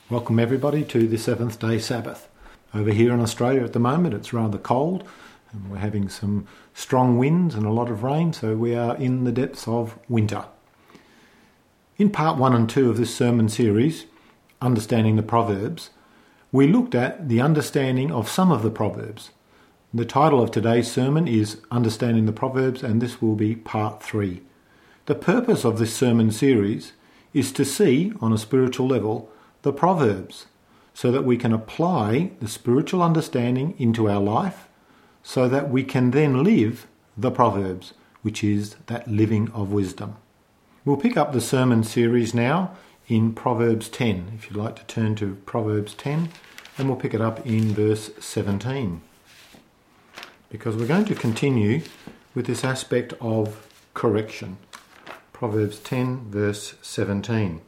Welcome everybody to the Seventh Day Sabbath. Over here in Australia at the moment it's rather cold and we're having some strong winds and a lot of rain, so we are in the depths of winter. In part 1 and 2 of this sermon series, Understanding the Proverbs, we looked at the understanding of some of the Proverbs. The title of today's sermon is Understanding the Proverbs, and this will be part 3. The purpose of this sermon series is to see, on a spiritual level, the Proverbs, so that we can apply the spiritual understanding into our life, so that we can then live the Proverbs, which is that living of wisdom. We'll pick up the sermon series now in Proverbs 10. If you'd like to turn to Proverbs 10, and we'll pick it up in verse 17. Because we're going to continue with this aspect of correction. Proverbs 10, verse 17.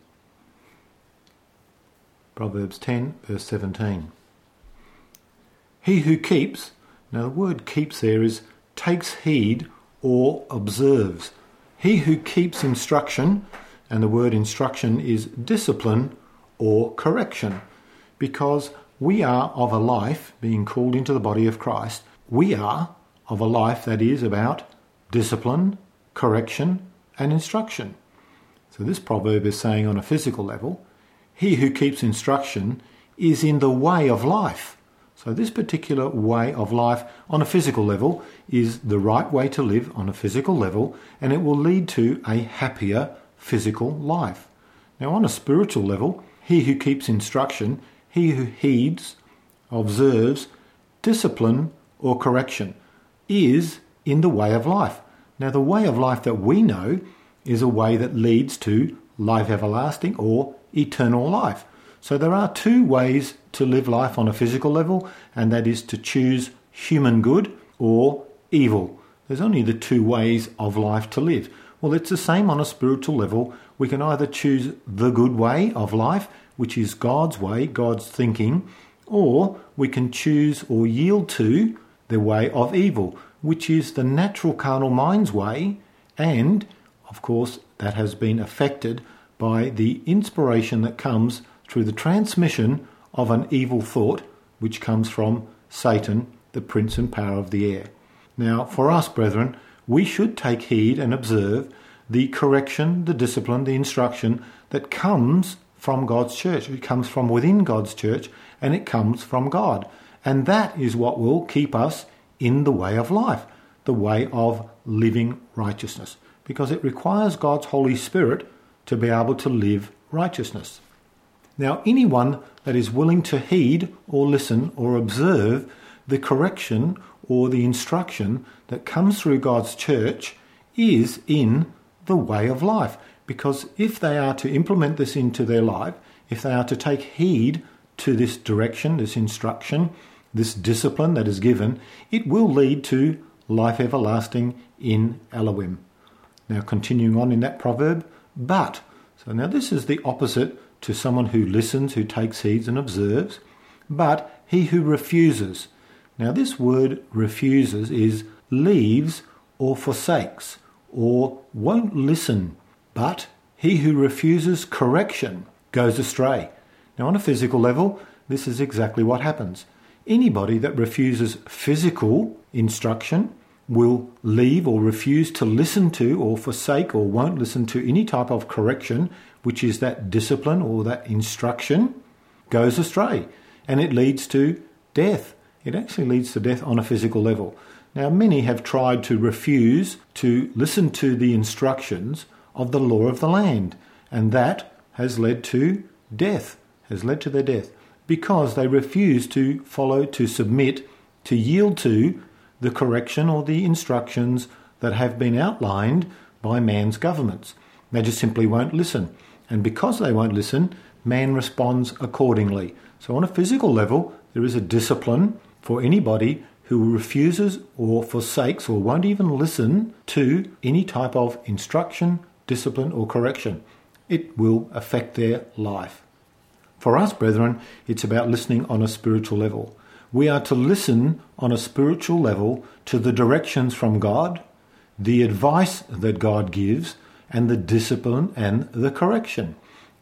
Proverbs 10, verse 17. He who keeps, now the word keeps there is takes heed or observes. He who keeps instruction, and the word instruction is discipline or correction, because we are of a life, being called into the body of Christ, we are of a life that is about discipline, correction and instruction. So this proverb is saying on a physical level, he who keeps instruction is in the way of life. So this particular way of life on a physical level is the right way to live on a physical level, and it will lead to a happier physical life. Now on a spiritual level, he who keeps instruction, he who heeds, observes, discipline or correction is in the way of life. Now the way of life that we know is a way that leads to life everlasting or eternal life. So there are two ways to live life on a physical level, and that is to choose human good or evil. There's only the two ways of life to live. Well, it's the same on a spiritual level. We can either choose the good way of life, which is God's way, God's thinking, or we can choose or yield to the way of evil, which is the natural carnal mind's way, and, of course, that has been affected by the inspiration that comes through the transmission of an evil thought, which comes from Satan, the prince and power of the air. Now, for us, brethren, we should take heed and observe the correction, the discipline, the instruction that comes from God's church. It comes from within God's church, and it comes from God. And that is what will keep us in the way of life, the way of living righteousness, because it requires God's Holy Spirit to be able to live righteousness. Now, anyone that is willing to heed or listen or observe the correction or the instruction that comes through God's church is in the way of life. Because if they are to implement this into their life, if they are to take heed to this direction, this instruction, this discipline that is given, it will lead to life everlasting in Elohim. Now, continuing on in that proverb, but. So now this is the opposite to someone who listens, who takes heed and observes. But he who refuses. Now this word refuses is leaves or forsakes or won't listen. But he who refuses correction goes astray. Now on a physical level, this is exactly what happens. Anybody that refuses physical instruction will leave or refuse to listen to or forsake or won't listen to any type of correction, which is that discipline or that instruction, goes astray. And it leads to death. It actually leads to death on a physical level. Now, many have tried to refuse to listen to the instructions of the law of the land, and that has led to death, has led to their death, because they refuse to follow, to submit, to yield to the correction or the instructions that have been outlined by man's governments. They just simply won't listen. And because they won't listen, man responds accordingly. So on a physical level, there is a discipline for anybody who refuses or forsakes or won't even listen to any type of instruction, discipline or correction. It will affect their life. For us, brethren, it's about listening on a spiritual level. We are to listen on a spiritual level to the directions from God, the advice that God gives, and the discipline and the correction.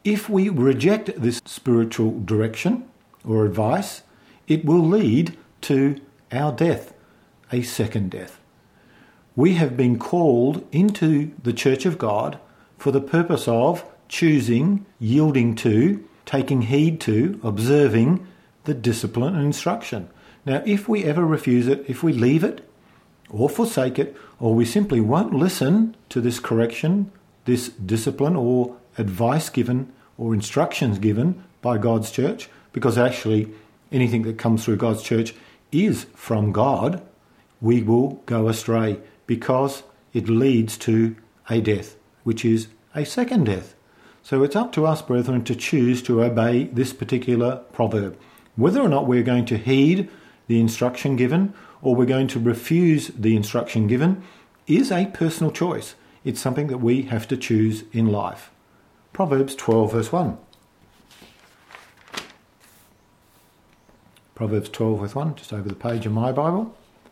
if we reject this spiritual direction or advice, it will lead to our death, a second death. We have been called into the Church of God for the purpose of choosing, yielding to, taking heed to, observing the discipline and instruction. Now, if we ever refuse it, if we leave it, or forsake it, or we simply won't listen to this correction, this discipline or advice given or instructions given by God's church, because actually anything that comes through God's church is from God, we will go astray because it leads to a death, which is a second death. So it's up to us, brethren, to choose to obey this particular proverb. Whether or not we're going to heed the instruction given or we're going to refuse the instruction given is a personal choice. It's something that we have to choose in life. Proverbs 12 verse 1. Proverbs 12 verse 1, just over the page in my Bible.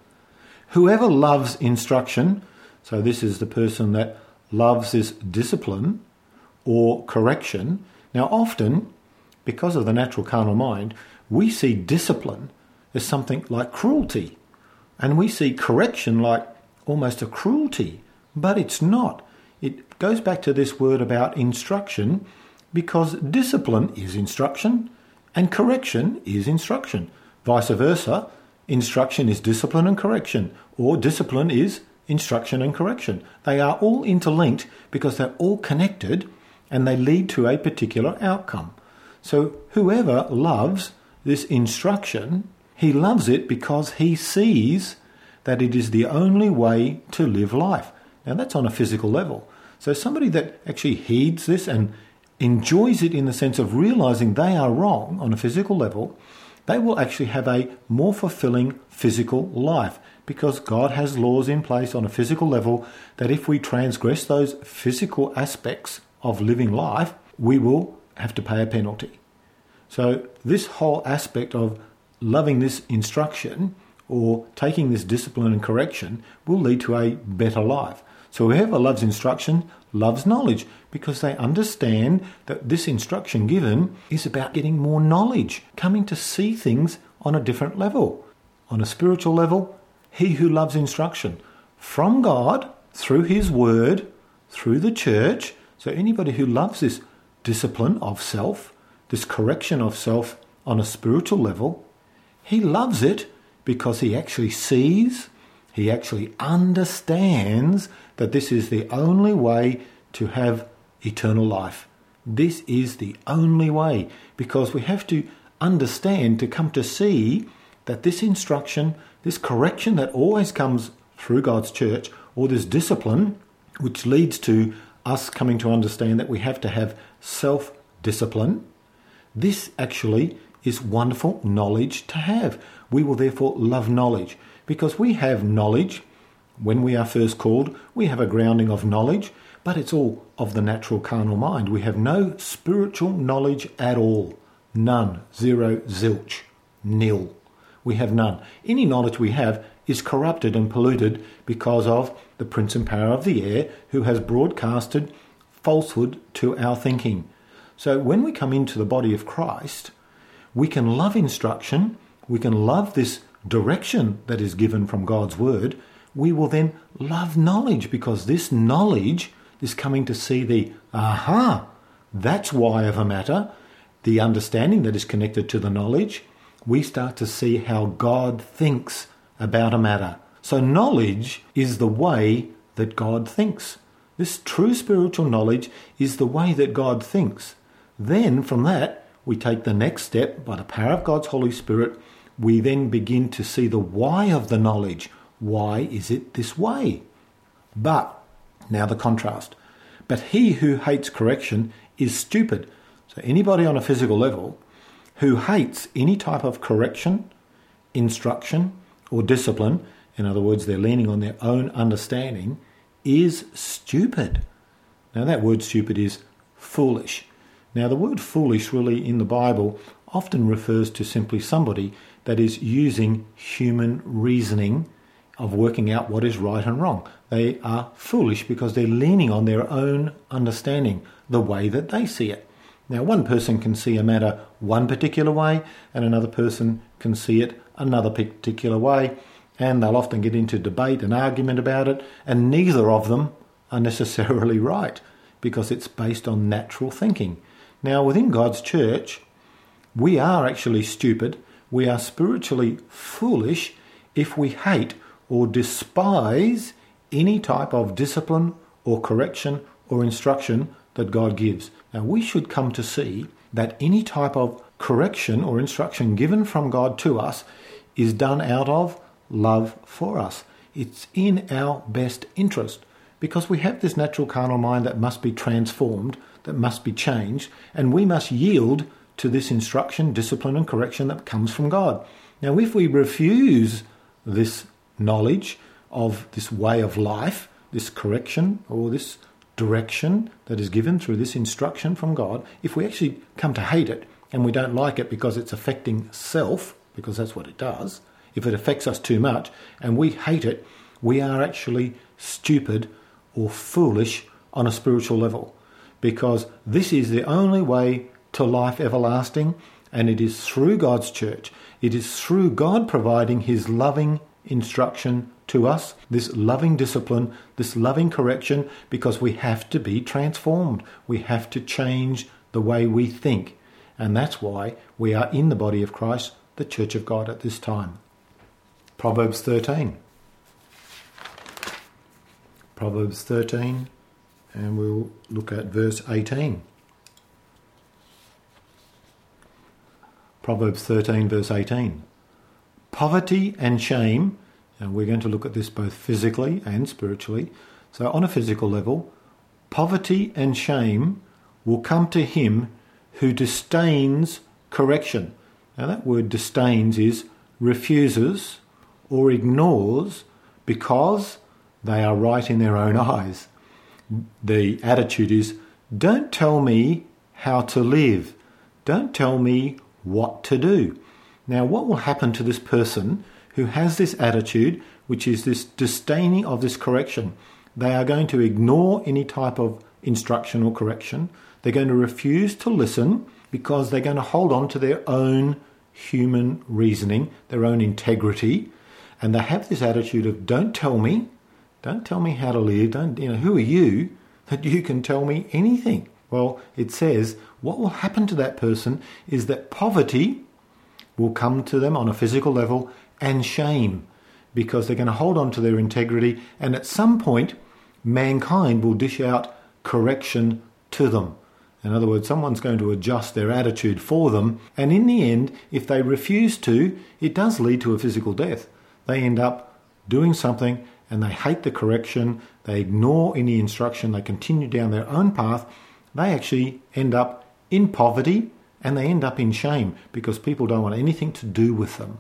Whoever loves instruction, so this is the person that loves this discipline or correction. Now often, because of the natural carnal mind, we see discipline as something like cruelty. And we see correction like almost a cruelty. But it's not. It goes back to this word about instruction, because discipline is instruction and correction is instruction. Vice versa, instruction is discipline and correction, or discipline is instruction and correction. They are all interlinked because they're all connected and they lead to a particular outcome. So whoever loves this instruction, he loves it because he sees that it is the only way to live life. Now that's on a physical level. So somebody that actually heeds this and enjoys it in the sense of realizing they are wrong on a physical level, they will actually have a more fulfilling physical life, because God has laws in place on a physical level that if we transgress those physical aspects of living life, we will have to pay a penalty. So this whole aspect of loving this instruction or taking this discipline and correction will lead to a better life. So whoever loves instruction loves knowledge, because they understand that this instruction given is about getting more knowledge, coming to see things on a different level. On a spiritual level, he who loves instruction from God, through his word, through the church, so anybody who loves this discipline of self, this correction of self on a spiritual level, he loves it because he actually sees, he actually understands that this is the only way to have eternal life. This is the only way, because we have to understand, to come to see that this instruction, this correction that always comes through God's church, or this discipline, which leads to us coming to understand that we have to have self-discipline, this actually is wonderful knowledge to have. We will therefore love knowledge, because we have knowledge. When we are first called, we have a grounding of knowledge, but it's all of the natural carnal mind. We have no spiritual knowledge at all. None. Zero. Zilch. Nil. We have none. Any knowledge we have is corrupted and polluted because of the prince and power of the air, who has broadcasted falsehood to our thinking. So when we come into the body of Christ, we can love instruction, we can love this direction that is given from God's word. We will then love knowledge, because this knowledge is coming to see the that's why of a matter, the understanding that is connected to the knowledge. We start to see how God thinks about a matter. So knowledge is the way that God thinks. This true spiritual knowledge is the way that God thinks. Then from that, we take the next step by the power of God's Holy Spirit. We then begin to see the why of the knowledge. Why is it this way? But, now the contrast. But he who hates correction is stupid. So anybody on a physical level who hates any type of correction, instruction, or discipline, in other words, they're leaning on their own understanding, is stupid. Now that word stupid is foolish. Now the word foolish really in the Bible often refers to simply somebody that is using human reasoning of working out what is right and wrong. They are foolish because they're leaning on their own understanding, the way that they see it. Now, one person can see a matter one particular way and another person can see it another particular way, and they'll often get into debate and argument about it, and neither of them are necessarily right because it's based on natural thinking. Now, within God's church, we are actually stupid, we are spiritually foolish if we hate or despise any type of discipline or correction or instruction that God gives. Now, we should come to see that any type of correction or instruction given from God to us is done out of love for us. It's in our best interest because we have this natural carnal mind that must be transformed, that must be changed, and we must yield to this instruction, discipline and correction that comes from God. Now, if we refuse this knowledge of this way of life, this correction or this direction that is given through this instruction from God, if we actually come to hate it and we don't like it because it's affecting self, because that's what it does, if it affects us too much and we hate it, we are actually stupid or foolish on a spiritual level, because this is the only way to life everlasting, and it is through God's church. It is through God providing his loving instruction to us, this loving discipline, this loving correction, because we have to be transformed. We have to change the way we think. And that's why we are in the body of Christ, the church of God at this time. Proverbs 13. Proverbs 13, and we'll look at verse 18. Proverbs 13, verse 18. Poverty and shame, and we're going to look at this both physically and spiritually. So on a physical level, poverty and shame will come to him who disdains correction. Now that word disdains is refuses or ignores because they are right in their own eyes. The attitude is, don't tell me how to live. Don't tell me what to do. Now, what will happen to this person who has this attitude, which is this disdaining of this correction? They are going to ignore any type of instruction or correction. They're going to refuse to listen because they're going to hold on to their own human reasoning, their own integrity, and they have this attitude of, don't tell me how to live. Who are you that you can tell me anything? Well, it says what will happen to that person is that poverty will come to them on a physical level and shame, because they're going to hold on to their integrity, and at some point mankind will dish out correction to them. In other words, someone's going to adjust their attitude for them, and in the end, if they refuse to, it does lead to a physical death. They end up doing something and they hate the correction, they ignore any instruction, they continue down their own path. They actually end up in poverty and they end up in shame because people don't want anything to do with them.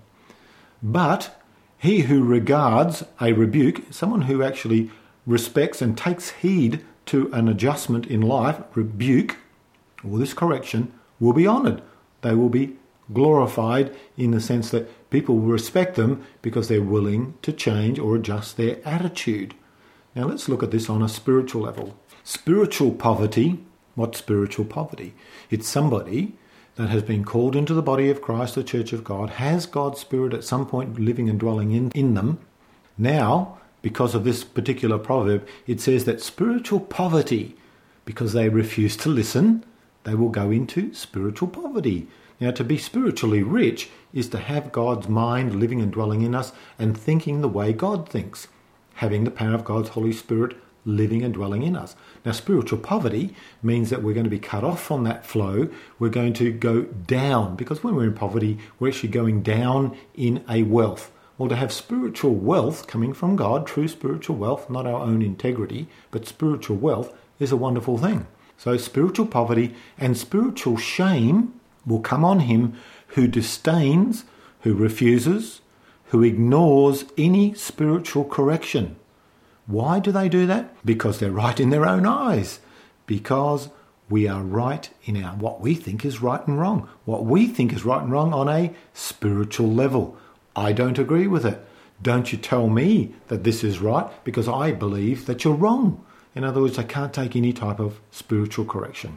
But he who regards a rebuke, someone who actually respects and takes heed to an adjustment in life, rebuke, or this correction, will be honoured. They will be glorified in the sense that people will respect them because they're willing to change or adjust their attitude. Now let's look at this on a spiritual level. Spiritual poverty. What's spiritual poverty? It's somebody that has been called into the body of Christ, the church of God, has God's Spirit at some point living and dwelling in them. Now, because of this particular proverb, it says that spiritual poverty, because they refuse to listen, they will go into spiritual poverty. Now, to be spiritually rich is to have God's mind living and dwelling in us and thinking the way God thinks, having the power of God's Holy Spirit living and dwelling in us. Now, spiritual poverty means that we're going to be cut off from that flow. We're going to go down, because when we're in poverty, we're actually going down in a wealth. Well, to have spiritual wealth coming from God, true spiritual wealth, not our own integrity, but spiritual wealth, is a wonderful thing. So spiritual poverty and spiritual shame will come on him who disdains, who refuses, who ignores any spiritual correction. Why do they do that? Because they're right in their own eyes. Because we are right in what we think is right and wrong. What we think is right and wrong on a spiritual level. I don't agree with it. Don't you tell me that this is right because I believe that you're wrong. In other words, I can't take any type of spiritual correction.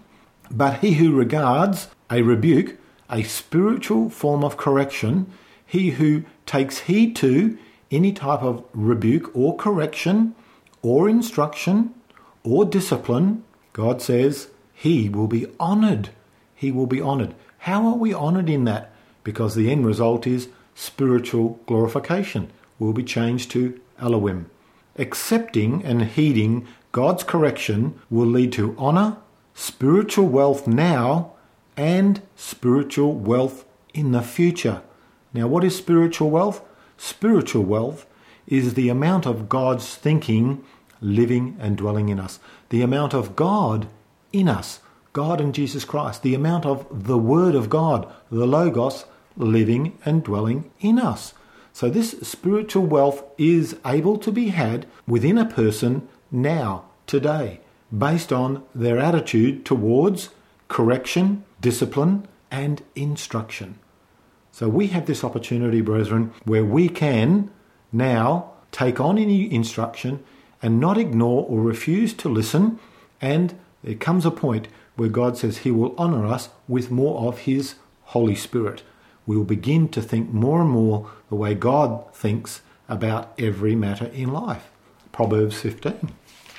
But he who regards a rebuke, a spiritual form of correction, he who takes heed to any type of rebuke or correction or instruction or discipline, God says he will be honoured. He will be honoured. How are we honoured in that? Because the end result is spiritual glorification. We'll be changed to Elohim. Accepting and heeding God's correction will lead to honour, spiritual wealth now, and spiritual wealth in the future. Now, what is spiritual wealth? Spiritual wealth is the amount of God's thinking living and dwelling in us. The amount of God in us, God and Jesus Christ. The amount of the Word of God, the Logos, living and dwelling in us. So this spiritual wealth is able to be had within a person now, today, based on their attitude towards correction, discipline, and instruction. So we have this opportunity, brethren, where we can now take on any instruction and not ignore or refuse to listen. And there comes a point where God says he will honour us with more of his Holy Spirit. We will begin to think more and more the way God thinks about every matter in life. Proverbs 15.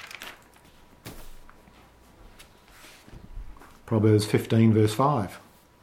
Proverbs 15 verse 5.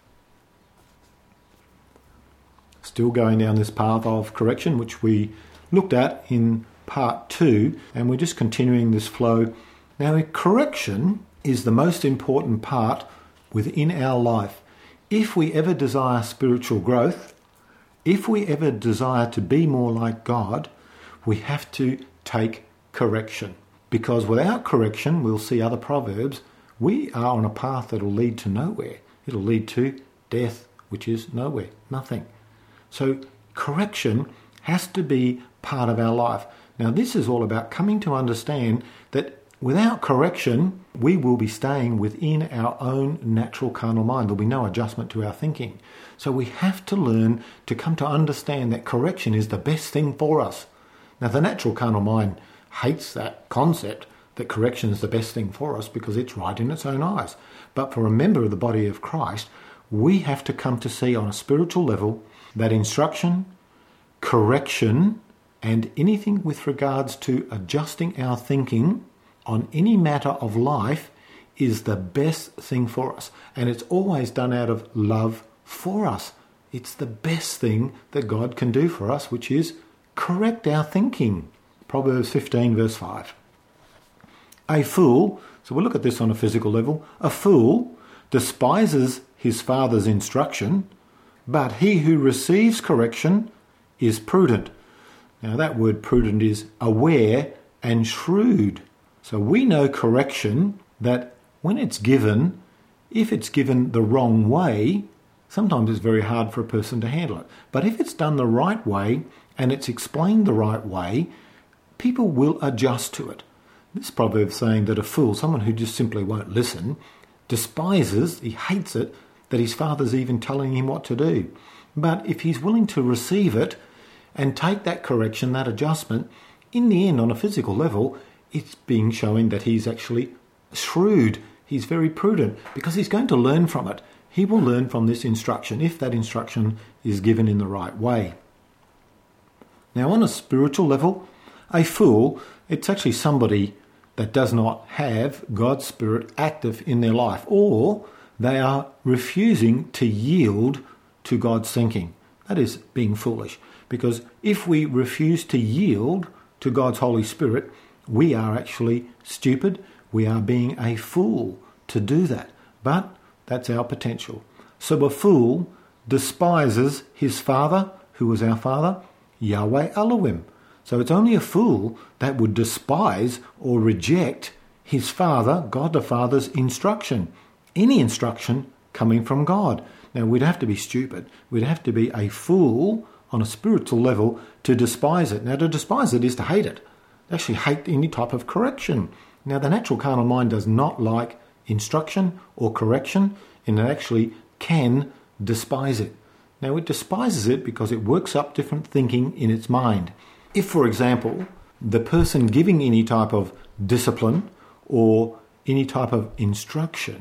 Still going down this path of correction, which we looked at in part 2, and we're just continuing this flow. Now, correction is the most important part within our life. If we ever desire spiritual growth, if we ever desire to be more like God, we have to take correction. Because without correction, we'll see other proverbs, we are on a path that will lead to nowhere. It'll lead to death, which is nowhere, nothing. So correction has to be part of our life. Now, this is all about coming to understand that without correction, we will be staying within our own natural carnal mind. There'll be no adjustment to our thinking. So we have to learn to come to understand that correction is the best thing for us. Now, the natural carnal mind hates that concept that correction is the best thing for us because it's right in its own eyes. But for a member of the body of Christ, we have to come to see on a spiritual level that instruction, correction, and anything with regards to adjusting our thinking on any matter of life is the best thing for us. And it's always done out of love for us. It's the best thing that God can do for us, which is correct our thinking. Proverbs 15 verse 5. A fool, so we'll look at this on a physical level, a fool despises his father's instruction, but he who receives correction is prudent. Now that word prudent is aware and shrewd. So we know correction, that when it's given, if it's given the wrong way, sometimes it's very hard for a person to handle it. But if it's done the right way and it's explained the right way, people will adjust to it. This proverb is saying that a fool, someone who just simply won't listen, despises, he hates it, that his father's even telling him what to do. But if he's willing to receive it and take that correction, that adjustment, in the end, on a physical level, it's being showing that he's actually shrewd. He's very prudent because he's going to learn from it. He will learn from this instruction if that instruction is given in the right way. Now, on a spiritual level, a fool, it's actually somebody that does not have God's Spirit active in their life, or they are refusing to yield to God's thinking. That is being foolish. Because if we refuse to yield to God's Holy Spirit, we are actually stupid. We are being a fool to do that. But that's our potential. So a fool despises his father, who was our father, Yahweh Elohim. So it's only a fool that would despise or reject his father, God the Father's instruction. Any instruction coming from God. Now, we'd have to be stupid. We'd have to be a fool on a spiritual level to despise it. Now, to despise it is to hate it. Actually hate any type of correction. Now, the natural carnal mind does not like instruction or correction, and it actually can despise it. Now, it despises it because it works up different thinking in its mind. If, for example, the person giving any type of discipline or any type of instruction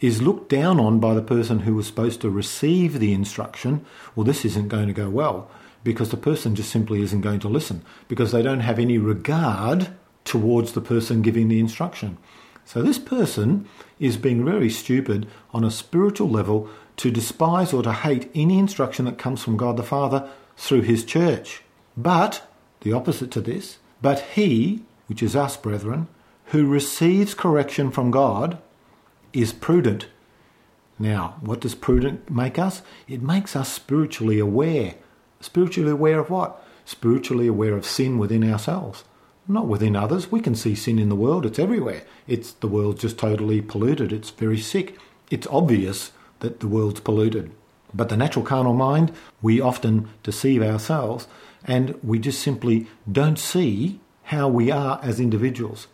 is looked down on by the person who was supposed to receive the instruction, well, this isn't going to go well, because the person just simply isn't going to listen, because they don't have any regard towards the person giving the instruction. So this person is being very stupid on a spiritual level to despise or to hate any instruction that comes from God the Father through his church. But, the opposite to this, but he, which is us, brethren, who receives correction from God, is prudent. Now, what does prudent make us? It makes us spiritually aware. Spiritually aware of what? Spiritually aware of sin within ourselves, not within others. We can see sin in the world. It's everywhere. The world's just totally polluted. It's very sick. It's obvious that the world's polluted. But the natural carnal mind, we often deceive ourselves, and we just simply don't see how we are as individuals,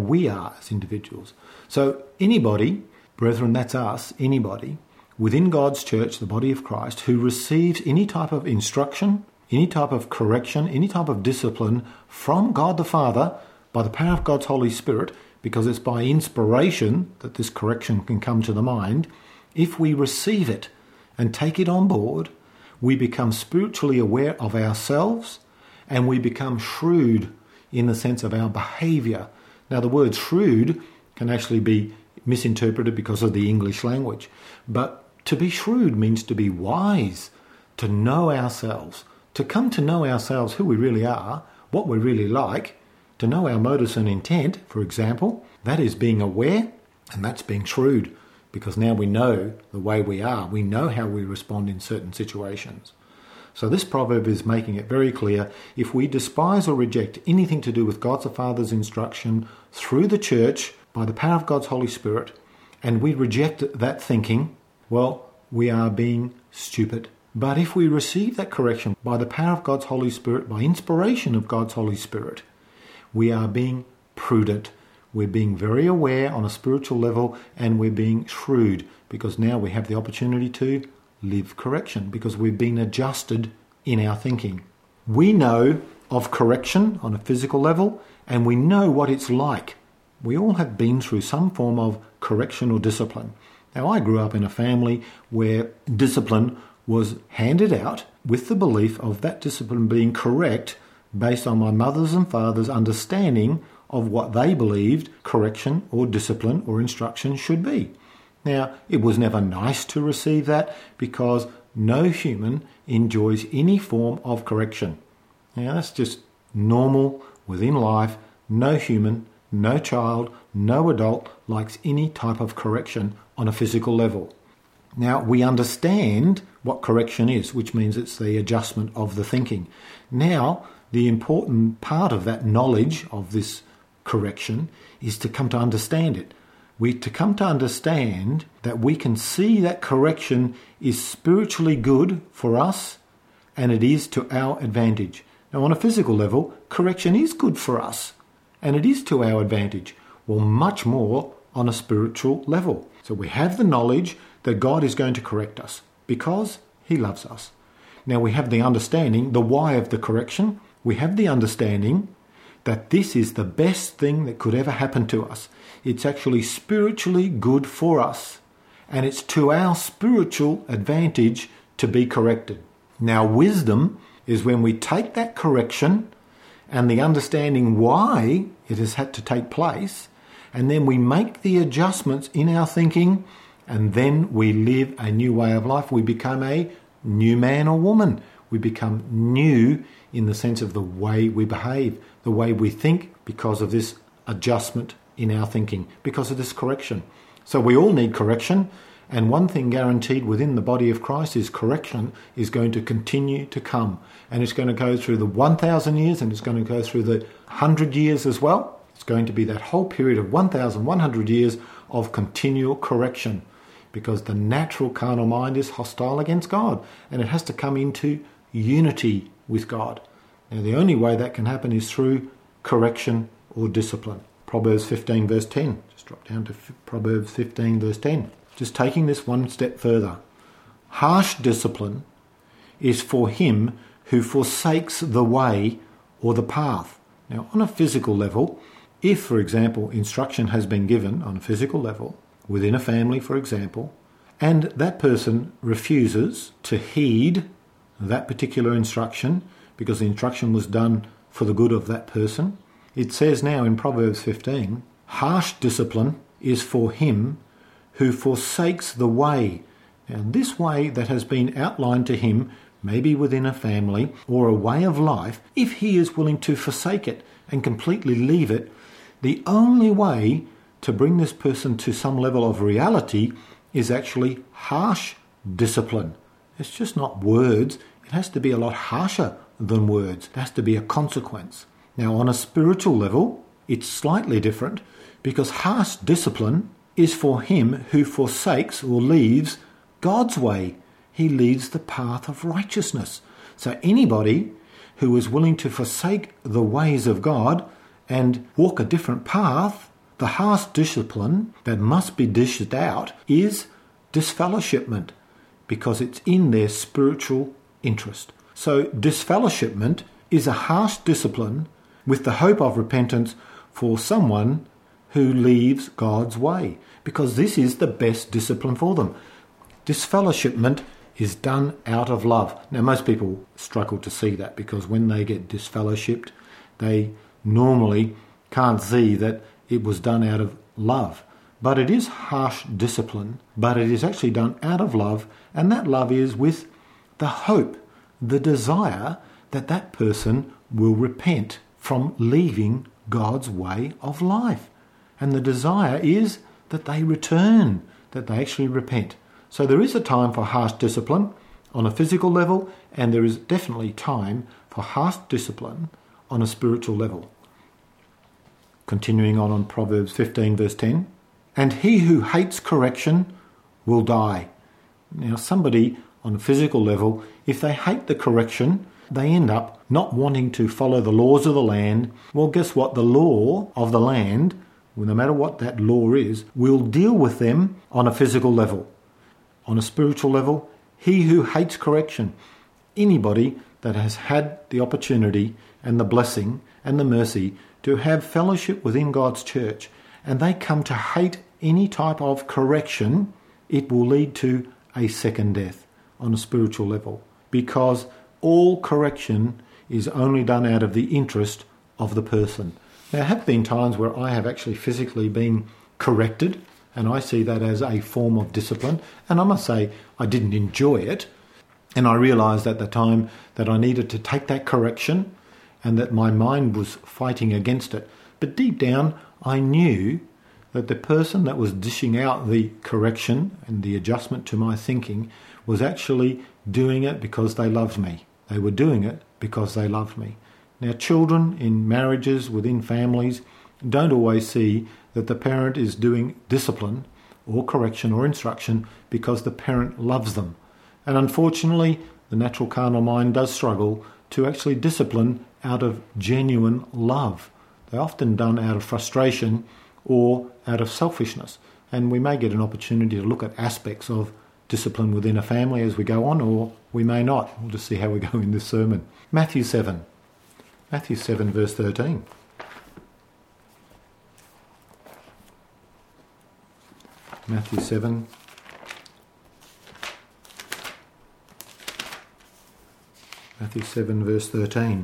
So anybody, brethren, that's us, anybody within God's church, the body of Christ, who receives any type of instruction, any type of correction, any type of discipline from God the Father by the power of God's Holy Spirit, because it's by inspiration that this correction can come to the mind, if we receive it and take it on board, we become spiritually aware of ourselves and we become shrewd in the sense of our behaviour. Now, the word shrewd can actually be misinterpreted because of the English language. But to be shrewd means to be wise, to know ourselves, to come to know ourselves, who we really are, what we're really like, to know our motives and intent, for example. That is being aware, and that's being shrewd, because now we know the way we are. We know how we respond in certain situations. So this proverb is making it very clear, if we despise or reject anything to do with God the Father's instruction through the church by the power of God's Holy Spirit, and we reject that thinking, well, we are being stupid. But if we receive that correction by the power of God's Holy Spirit, by inspiration of God's Holy Spirit, we are being prudent. We're being very aware on a spiritual level, and we're being shrewd, because now we have the opportunity to live correction, because we've been adjusted in our thinking. We know of correction on a physical level, and we know what it's like. We all have been through some form of correction or discipline. Now, I grew up in a family where discipline was handed out with the belief of that discipline being correct based on my mother's and father's understanding of what they believed correction or discipline or instruction should be. Now, it was never nice to receive that, because no human enjoys any form of correction. Now, that's just normal within life. No human, no child, no adult likes any type of correction on a physical level. Now, we understand what correction is, which means it's the adjustment of the thinking. Now, the important part of that knowledge of this correction is to come to understand it. To come to understand that we can see that correction is spiritually good for us, and it is to our advantage. Now, on a physical level, correction is good for us, and it is to our advantage. Well, much more on a spiritual level. So we have the knowledge that God is going to correct us because he loves us. Now, we have the understanding, the why of the correction. We have the understanding that this is the best thing that could ever happen to us. It's actually spiritually good for us, and it's to our spiritual advantage to be corrected. Now, wisdom is when we take that correction and the understanding why it has had to take place, and then we make the adjustments in our thinking, and then we live a new way of life. We become a new man or woman. We become new in the sense of the way we behave, the way we think, because of this adjustment in our thinking, because of this correction. So we all need correction, and one thing guaranteed within the body of Christ is correction is going to continue to come, and it's going to go through the 1,000 years, and it's going to go through the 100 years as well. It's going to be that whole period of 1,100 years of continual correction, because the natural carnal mind is hostile against God, and it has to come into unity with God. Now, the only way that can happen is through correction or discipline. Proverbs 15 verse 10. Just drop down to Proverbs 15 verse 10. Just taking this one step further. Harsh discipline is for him who forsakes the way or the path. Now, on a physical level, if, for example, instruction has been given on a physical level, within a family, for example, and that person refuses to heed that particular instruction because the instruction was done for the good of that person, it says now in Proverbs 15, harsh discipline is for him who forsakes the way. Now, this way that has been outlined to him, maybe within a family or a way of life, if he is willing to forsake it and completely leave it, the only way to bring this person to some level of reality is actually harsh discipline. It's just not words. It has to be a lot harsher than words. It has to be a consequence. Now, on a spiritual level, it's slightly different because harsh discipline is for him who forsakes or leaves God's way. He leads the path of righteousness. So anybody who is willing to forsake the ways of God and walk a different path, the harsh discipline that must be dished out is disfellowshipment, because it's in their spiritual interest. So disfellowshipment is a harsh discipline with the hope of repentance for someone who leaves God's way, because this is the best discipline for them. Disfellowshipment is done out of love. Now, most people struggle to see that because when they get disfellowshipped, they normally can't see that it was done out of love. But it is harsh discipline, but it is actually done out of love, and that love is with the hope, the desire that that person will repent from leaving God's way of life. And the desire is that they return, that they actually repent. So there is a time for harsh discipline on a physical level, and there is definitely time for harsh discipline on a spiritual level. Continuing on Proverbs 15 verse 10, and he who hates correction will die. Now, somebody on a physical level, if they hate the correction, they end up not wanting to follow the laws of the land. Well, guess what? The law of the land, no matter what that law is, will deal with them on a physical level. On a spiritual level, he who hates correction, anybody that has had the opportunity and the blessing and the mercy to have fellowship within God's church, and they come to hate any type of correction, it will lead to a second death on a spiritual level, because all correction is only done out of the interest of the person. There have been times where I have actually physically been corrected, and I see that as a form of discipline, and I must say I didn't enjoy it, and I realised at the time that I needed to take that correction and that my mind was fighting against it. But deep down, I knew that the person that was dishing out the correction and the adjustment to my thinking was actually doing it because they loved me. They were doing it because they loved me. Now, children in marriages, within families, don't always see that the parent is doing discipline or correction or instruction because the parent loves them. And unfortunately, the natural carnal mind does struggle to actually discipline out of genuine love. They're often done out of frustration or out of selfishness. And we may get an opportunity to look at aspects of discipline within a family as we go on, or we may not. We'll just see how we go in this sermon. Matthew 7 verse 13. Matthew 7 verse 13.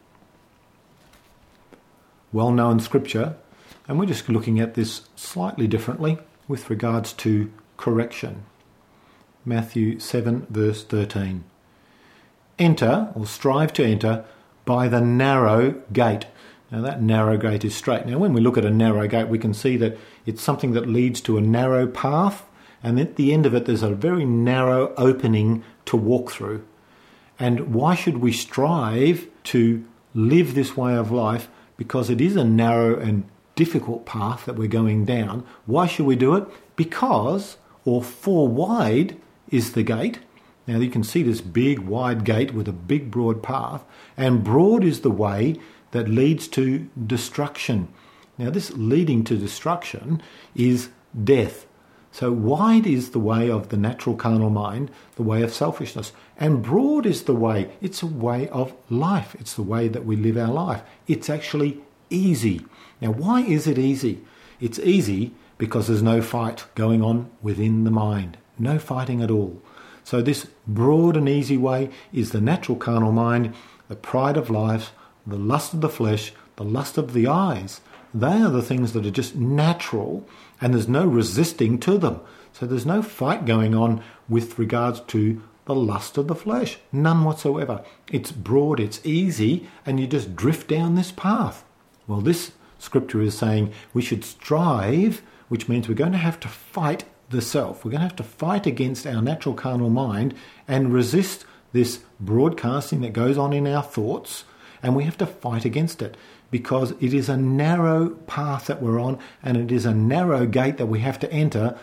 Well-known scripture, and we're just looking at this slightly differently with regards to correction. Matthew 7 verse 13. Enter, or strive to enter, by the narrow gate. Now that narrow gate is straight. Now when we look at a narrow gate, we can see that it's something that leads to a narrow path, and at the end of it there's a very narrow opening to walk through. And why should we strive to live this way of life? Because it is a narrow and difficult path that we're going down. Why should we do it? Because, or for wide is the gate. Now you can see this big wide gate with a big broad path, and broad is the way that leads to destruction. Now this leading to destruction is death. So wide is the way of the natural carnal mind, the way of selfishness. And broad is the way. It's a way of life. It's the way that we live our life. It's actually easy. Now why is it easy? It's easy because there's no fight going on within the mind. No fighting at all. So this broad and easy way is the natural carnal mind, the pride of life, the lust of the flesh, the lust of the eyes. They are the things that are just natural, and there's no resisting to them. So there's no fight going on with regards to the lust of the flesh. None whatsoever. It's broad, it's easy, and you just drift down this path. Well, this scripture is saying we should strive, which means we're going to have to fight the self. We're going to have to fight against our natural carnal mind and resist this broadcasting that goes on in our thoughts, and we have to fight against it because it is a narrow path that we're on, and it is a narrow gate that we have to enter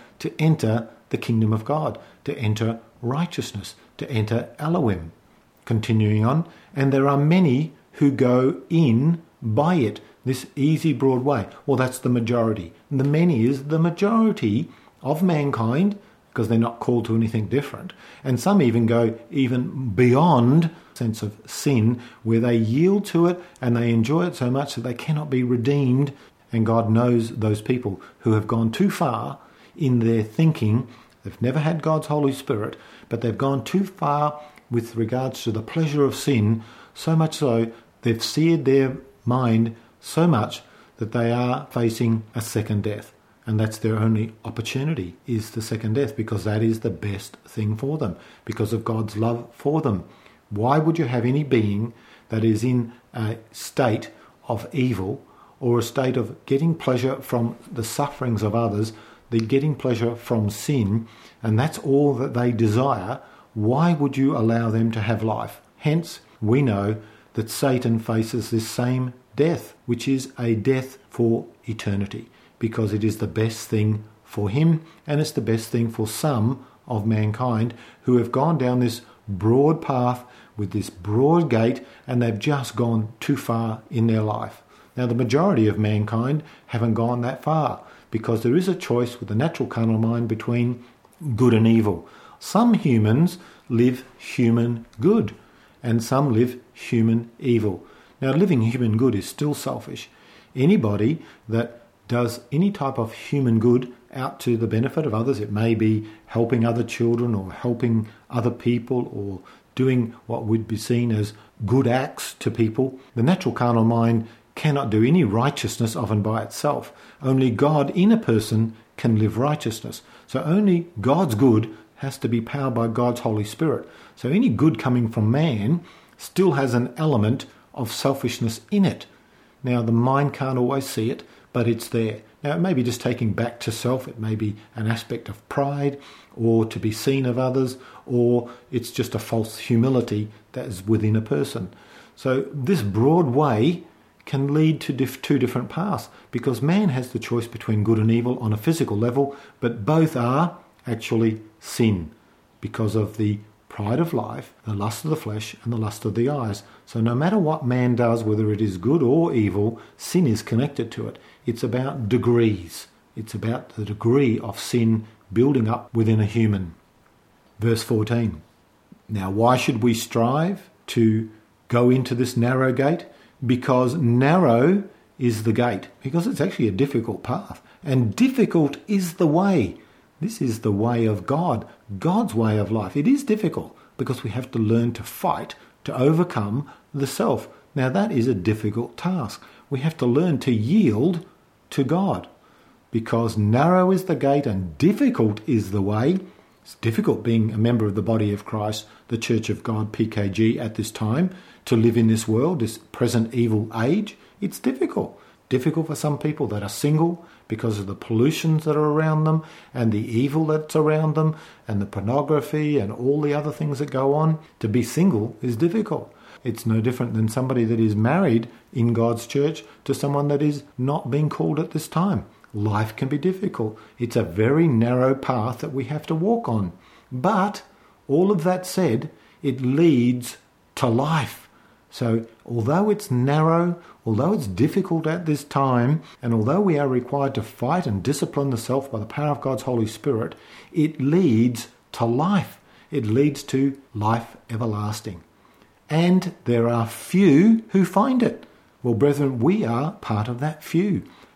the kingdom of God, to enter righteousness, to enter Elohim. Continuing on, and there are many who go in by it, this easy broad way. Well, that's the majority. And the many is the majority of mankind, because they're not called to anything different. And some even go even beyond sense of sin, where they yield to it and they enjoy it so much that they cannot be redeemed. And God knows those people who have gone too far in their thinking. They've never had God's Holy Spirit, but they've gone too far with regards to the pleasure of sin, so much so they've seared their mind so much that they are facing a second death. And that's their only opportunity, is the second death, because that is the best thing for them, because of God's love for them. Why would you have any being that is in a state of evil, or a state of getting pleasure from the sufferings of others, the getting pleasure from sin, and that's all that they desire? Why would you allow them to have life? Hence, we know that Satan faces this same death, which is a death for eternity, because it is the best thing for him, and it's the best thing for some of mankind who have gone down this broad path with this broad gate, and they've just gone too far in their life. Now, the majority of mankind haven't gone that far, because there is a choice with the natural carnal mind between good and evil. Some humans live human good, and some live human evil. Now, living human good is still selfish. Anybody that does any type of human good out to the benefit of others, it may be helping other children or helping other people or doing what would be seen as good acts to people. The natural carnal mind cannot do any righteousness of and by itself. Only God in a person can live righteousness. So only God's good has to be powered by God's Holy Spirit. So any good coming from man still has an element of selfishness in it. Now, the mind can't always see it, but it's there. Now, it may be just taking back to self. It may be an aspect of pride, or to be seen of others, or it's just a false humility that is within a person. So this broad way can lead to two different paths, because man has the choice between good and evil on a physical level, but both are actually sin because of the pride of life, the lust of the flesh, and the lust of the eyes. So no matter what man does, whether it is good or evil, sin is connected to it. It's about degrees. It's about the degree of sin building up within a human. Verse 14. Now, why should we strive to go into this narrow gate? Because narrow is the gate, because it's actually a difficult path, and difficult is the way. This is the way of God, God's way of life. It is difficult because we have to learn to fight, to overcome the self. Now, that is a difficult task. We have to learn to yield to God, because narrow is the gate and difficult is the way. It's difficult being a member of the body of Christ, the Church of God, PKG, at this time, to live in this world, this present evil age. It's difficult. Difficult for some people that are single because of the pollutions that are around them and the evil that's around them and the pornography and all the other things that go on. To be single is difficult. It's no different than somebody that is married in God's church to someone that is not being called at this time. Life can be difficult. It's a very narrow path that we have to walk on. But all of that said, it leads to life. So although it's narrow, although it's difficult at this time, and although we are required to fight and discipline the self by the power of God's Holy Spirit, it leads to life. It leads to life everlasting. And there are few who find it. Well, brethren, we are part of that few.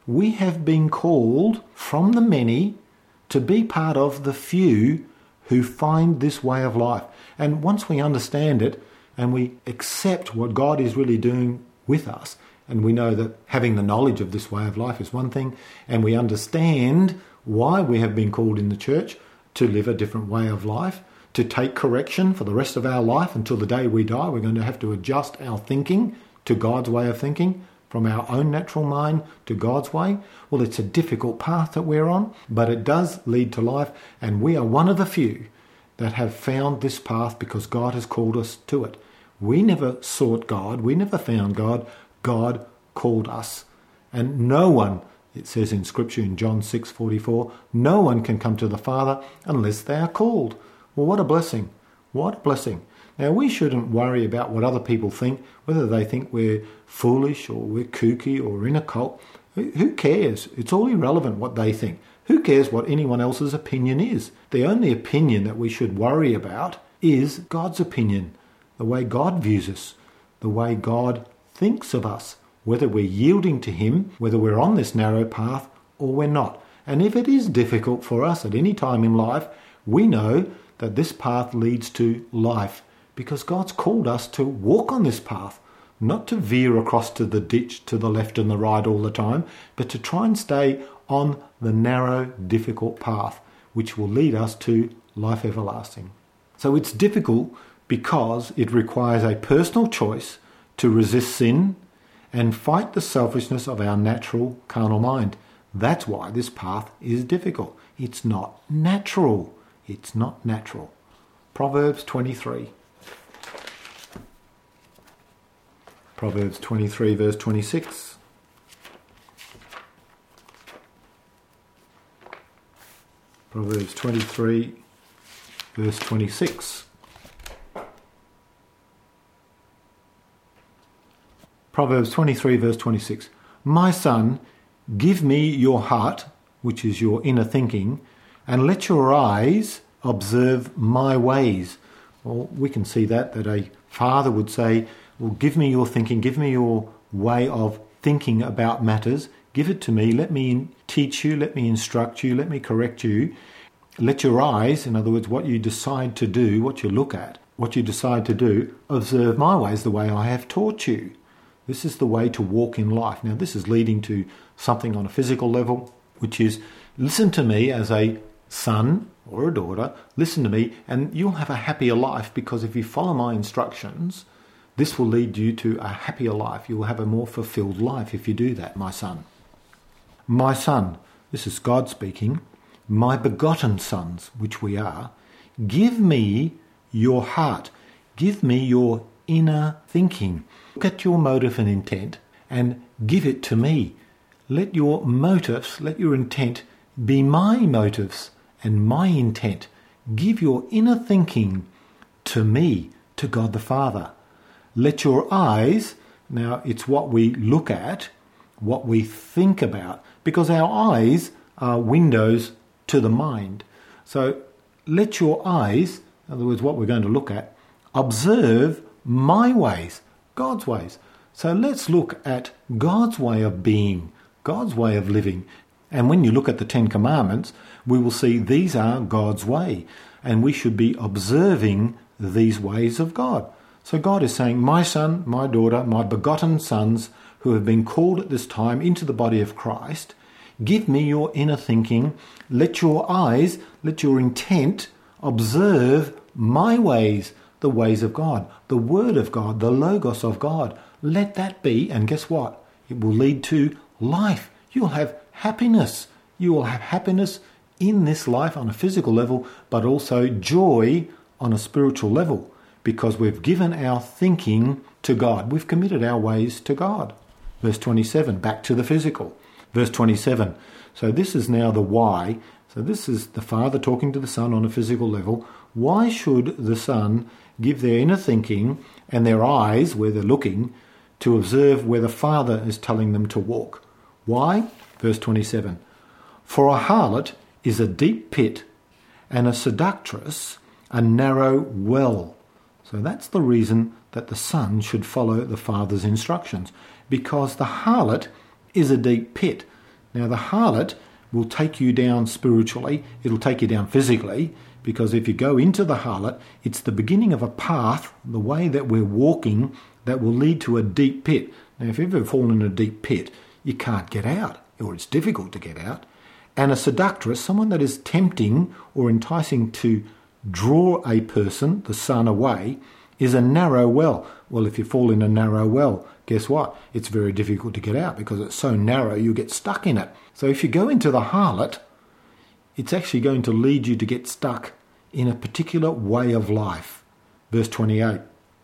We have been called from the many to be part of the few who find this way of life. And once we understand it and we accept what God is really doing with us, and we know that having the knowledge of this way of life is one thing, and we understand why we have been called in the church to live a different way of life, to take correction for the rest of our life until the day we die. We're going to have to adjust our thinking to God's way of thinking, from our own natural mind to God's way. Well, it's a difficult path that we're on, but it does lead to life, and we are one of the few that have found this path because God has called us to it. We never sought God, we never found God, God called us. And no one, it says in Scripture in John 6:44, no one can come to the Father unless they are called. Well, what a blessing. What a blessing. Now, we shouldn't worry about what other people think, whether they think we're foolish or we're kooky or in a cult. Who cares? It's all irrelevant what they think. Who cares what anyone else's opinion is? The only opinion that we should worry about is God's opinion, the way God views us, the way God thinks of us, whether we're yielding to Him, whether we're on this narrow path or we're not. And if it is difficult for us at any time in life, we know that this path leads to life, because God's called us to walk on this path, not to veer across to the ditch to the left and the right all the time, but to try and stay on the narrow, difficult path, which will lead us to life everlasting. So it's difficult because it requires a personal choice to resist sin and fight the selfishness of our natural carnal mind. That's why this path is difficult. It's not natural. It's not natural. Proverbs 23. Proverbs 23 verse 26. Proverbs 23 verse 26. Proverbs 23 verse 26. My son, give me your heart, which is your inner thinking, and let your eyes observe my ways. Well, we can see that a father would say, well, give me your thinking, give me your way of thinking about matters, give it to me, let me teach you, let me instruct you, let me correct you. Let your eyes, in other words, what you decide to do, what you look at, what you decide to do, observe my ways, the way I have taught you. This is the way to walk in life. Now, this is leading to something on a physical level, which is listen to me as a son or a daughter, listen to me, and you'll have a happier life, because if you follow my instructions, this will lead you to a happier life. You will have a more fulfilled life if you do that, my son. My son, this is God speaking, my begotten sons, which we are, give me your heart, give me your inner thinking. Look at your motive and intent and give it to me. Let your motives, let your intent be my motives and my intent. Give your inner thinking to me, to God the Father. Let your eyes, now it's what we look at, what we think about, because our eyes are windows to the mind. So let your eyes, in other words, what we're going to look at, observe my ways, God's ways. So let's look at God's way of being, God's way of living. And when you look at the Ten Commandments, we will see these are God's way, and we should be observing these ways of God. So God is saying, my son, my daughter, my begotten sons who have been called at this time into the body of Christ, give me your inner thinking. Let your eyes, let your intent observe my ways, the ways of God, the word of God, the logos of God. Let that be, and guess what? It will lead to life. You'll have happiness. You will have happiness in this life on a physical level, but also joy on a spiritual level, because we've given our thinking to God. We've committed our ways to God. Verse 27, back to the physical. Verse 27, so this is now the why. So this is the Father talking to the Son on a physical level. Why should the Son give their inner thinking and their eyes, where they're looking, to observe where the Father is telling them to walk? Why? Verse 27, for a harlot is a deep pit, and a seductress a narrow well. So that's the reason that the Son should follow the Father's instructions, because the harlot is a deep pit. Now the harlot will take you down spiritually, it'll take you down physically, because if you go into the harlot, it's the beginning of a path, the way that we're walking, that will lead to a deep pit. Now if you've ever fallen in a deep pit, you can't get out, or it's difficult to get out. And a seductress, someone that is tempting or enticing to draw a person, the son, away, is a narrow well. Well, if you fall in a narrow well, guess what? It's very difficult to get out because it's so narrow you get stuck in it. So if you go into the harlot, it's actually going to lead you to get stuck in a particular way of life. Verse 28.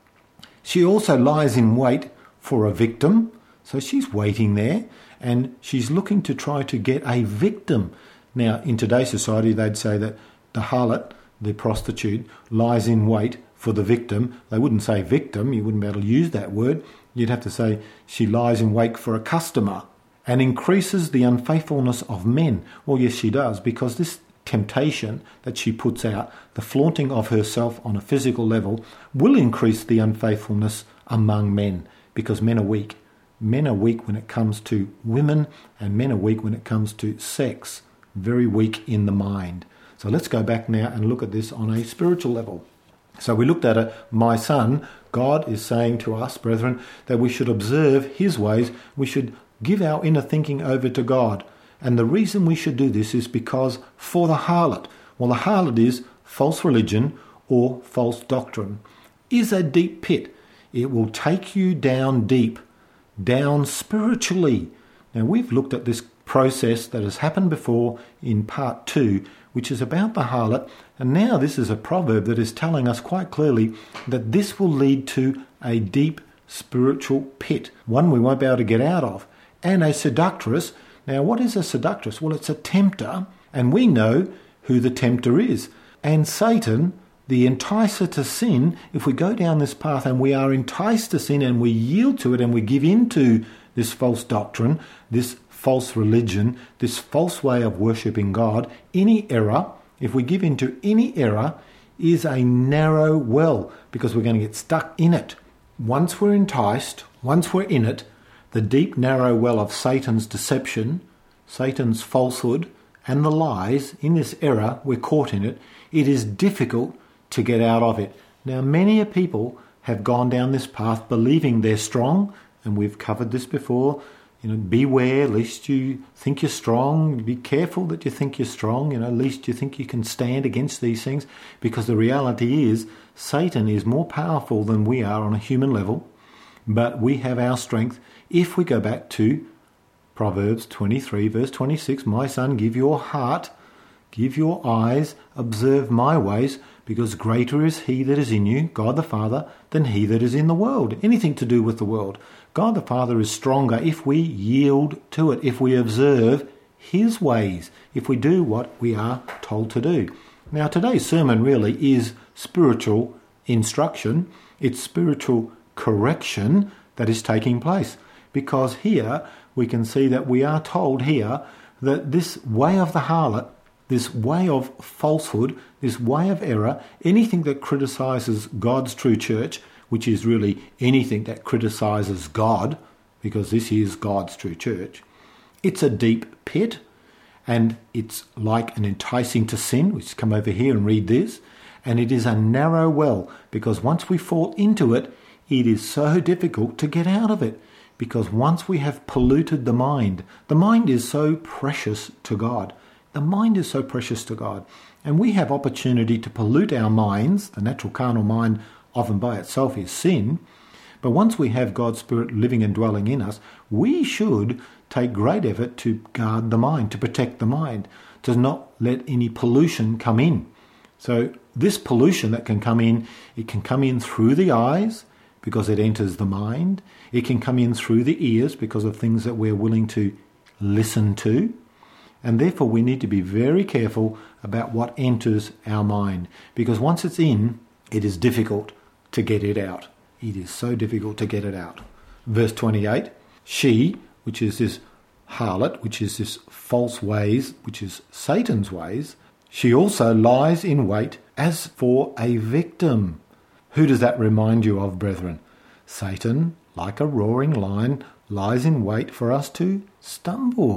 She also lies in wait for a victim. So she's waiting there and she's looking to try to get a victim. Now, in today's society, they'd say that the harlot, the prostitute, lies in wait for the victim. They wouldn't say victim. You wouldn't be able to use that word. You'd have to say she lies in wait for a customer and increases the unfaithfulness of men. Well, yes, she does, because this temptation that she puts out, the flaunting of herself on a physical level, will increase the unfaithfulness among men, because men are weak. Men are weak when it comes to women, and men are weak when it comes to sex. Very weak in the mind. So let's go back now and look at this on a spiritual level. So we looked at it, my son, God is saying to us, brethren, that we should observe his ways. We should give our inner thinking over to God. And the reason we should do this is because for the harlot, well, the harlot is false religion or false doctrine, is a deep pit. It will take you down deep, down spiritually. Now, we've looked at this process that has happened before in part 2, which is about the harlot. And now this is a proverb that is telling us quite clearly that this will lead to a deep spiritual pit, one we won't be able to get out of. And a seductress. Now, what is a seductress? Well, it's a tempter, and we know who the tempter is. And Satan, the enticer to sin, if we go down this path and we are enticed to sin and we yield to it and we give in to this false doctrine, this false religion, this false way of worshipping God, any error, if we give in to any error, is a narrow well, because we're going to get stuck in it. Once we're enticed, once we're in it, the deep, narrow well of Satan's deception, Satan's falsehood, and the lies, in this error, we're caught in it, it is difficult to get out of it. Now, many people have gone down this path believing they're strong, and we've covered this before. Beware lest you think you're strong. Be careful that you think you're strong, lest you think you can stand against these things, because the reality is Satan is more powerful than we are on a human level, but we have our strength. If we go back to Proverbs 23, verse 26, my son, give your heart, give your eyes, observe my ways, because greater is he that is in you, God the Father, than he that is in the world. Anything to do with the world. God the Father is stronger if we yield to it, if we observe his ways, if we do what we are told to do. Now, today's sermon really is spiritual instruction. It's spiritual correction that is taking place, because here we can see that we are told here that this way of the harlot, this way of falsehood, this way of error, anything that criticises God's true church, which is really anything that criticises God, because this is God's true church, it's a deep pit, and it's like an enticing to sin, which come over here and read this, and it is a narrow well, because once we fall into it, it is so difficult to get out of it, because once we have polluted the mind is so precious to God. The mind is so precious to God, and we have opportunity to pollute our minds. The natural carnal mind often by itself is sin, but once we have God's Spirit living and dwelling in us, we should take great effort to guard the mind, to protect the mind, to not let any pollution come in. So this pollution that can come in, it can come in through the eyes because it enters the mind. It can come in through the ears because of things that we're willing to listen to. And therefore we need to be very careful about what enters our mind, because once it's in, it is difficult to get it out. It is so difficult to get it out. Verse 28, she, which is this harlot, which is this false ways, which is Satan's ways, she also lies in wait as for a victim. Who does that remind you of, brethren? Satan, like a roaring lion, lies in wait for us to stumble.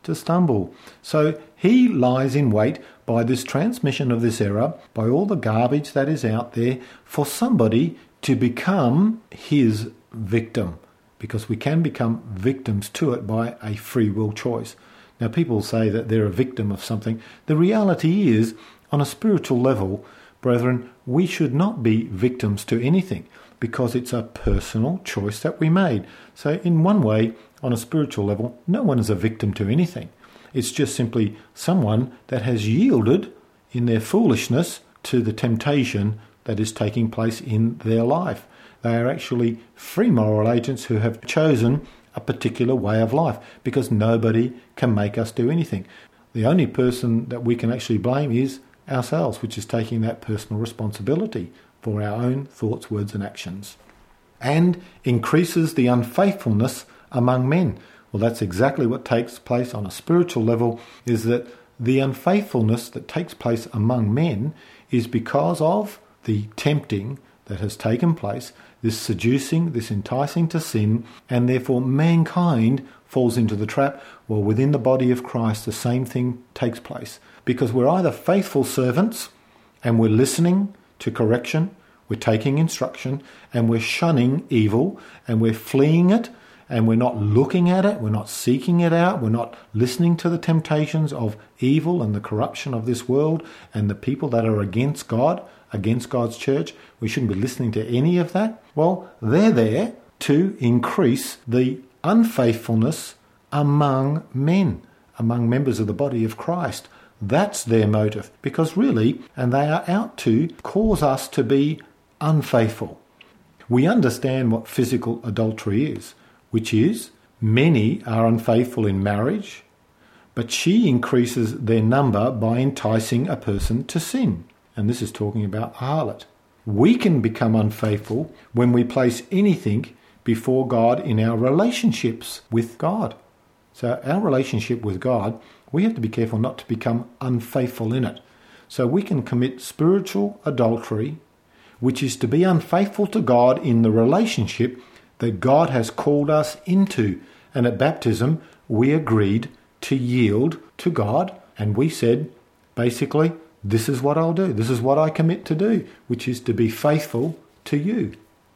to stumble. So he lies in wait by this transmission of this error, by all the garbage that is out there, for somebody to become his victim, because we can become victims to it by a free will choice. Now, people say that they're a victim of something. The reality is, on a spiritual level, brethren, we should not be victims to anything, because it's a personal choice that we made. So in one way, on a spiritual level, no one is a victim to anything. It's just simply someone that has yielded in their foolishness to the temptation that is taking place in their life. They are actually free moral agents who have chosen a particular way of life, because nobody can make us do anything. The only person that we can actually blame is ourselves, which is taking that personal responsibility for our own thoughts, words and actions. And increases the unfaithfulness among men. Well, that's exactly what takes place on a spiritual level, is that the unfaithfulness that takes place among men is because of the tempting that has taken place, this seducing, this enticing to sin, and therefore mankind falls into the trap. Well, within the body of Christ, the same thing takes place, because we're either faithful servants and we're listening to correction, we're taking instruction, and we're shunning evil, and we're fleeing it, and we're not looking at it, we're not seeking it out, we're not listening to the temptations of evil and the corruption of this world and the people that are against God, against God's church. We shouldn't be listening to any of that. Well, they're there to increase the unfaithfulness among men, among members of the body of Christ. That's their motive, because really, and they are out to cause us to be unfaithful. We understand what physical adultery is, which is many are unfaithful in marriage, but she increases their number by enticing a person to sin. And this is talking about harlot. We can become unfaithful when we place anything before God in our relationships with God. So our relationship with God, we have to be careful not to become unfaithful in it. So we can commit spiritual adultery, which is to be unfaithful to God in the relationship that God has called us into. And at baptism, we agreed to yield to God, and we said, basically, this is what I'll do. This is what I commit to do, which is to be faithful to you.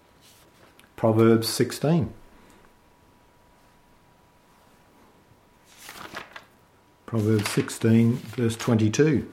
Proverbs 16. Proverbs 16, verse 22.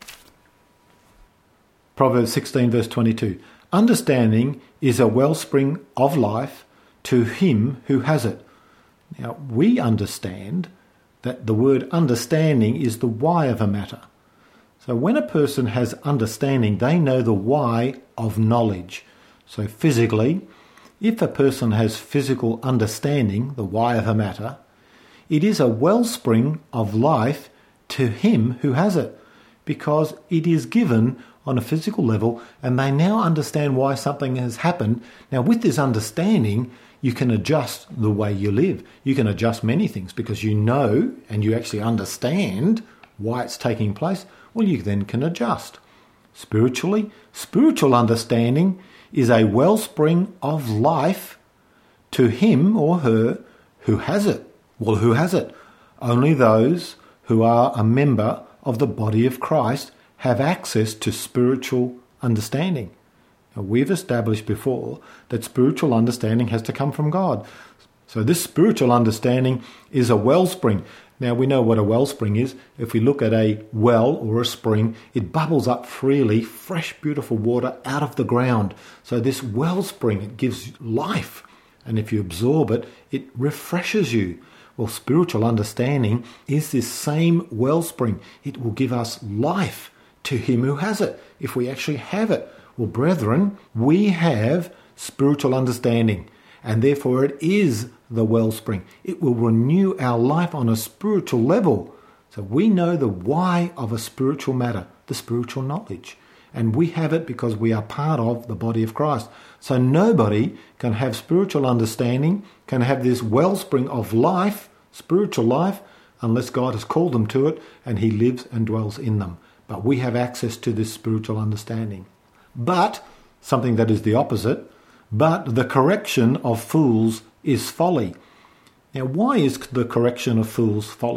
Proverbs 16, verse 22. Understanding is a wellspring of life to him who has it. Now, we understand that the word understanding is the why of a matter. So when a person has understanding, they know the why of knowledge. So physically, if a person has physical understanding, the why of a matter, it is a wellspring of life to him who has it, because it is given on a physical level, and they now understand why something has happened. Now, with this understanding, you can adjust the way you live. You can adjust many things because you know and you actually understand why it's taking place. Well, you then can adjust. Spiritually, spiritual understanding is a wellspring of life to him or her who has it. Well, who has it? Only those who are a member of the body of Christ have access to spiritual understanding. Now, we've established before that spiritual understanding has to come from God. So this spiritual understanding is a wellspring. Now, we know what a wellspring is. If we look at a well or a spring, it bubbles up freely, fresh, beautiful water out of the ground. So this wellspring, it gives life. And if you absorb it, it refreshes you. Well, spiritual understanding is this same wellspring. It will give us life to him who has it, if we actually have it. Well, brethren, we have spiritual understanding, and therefore it is the wellspring. It will renew our life on a spiritual level. So we know the why of a spiritual matter, the spiritual knowledge. And we have it because we are part of the body of Christ. So nobody can have spiritual understanding, can have this wellspring of life, spiritual life, unless God has called them to it and he lives and dwells in them. But we have access to this spiritual understanding. But, something that is the opposite, but the correction of fools is folly. Now, why is the correction of fools folly?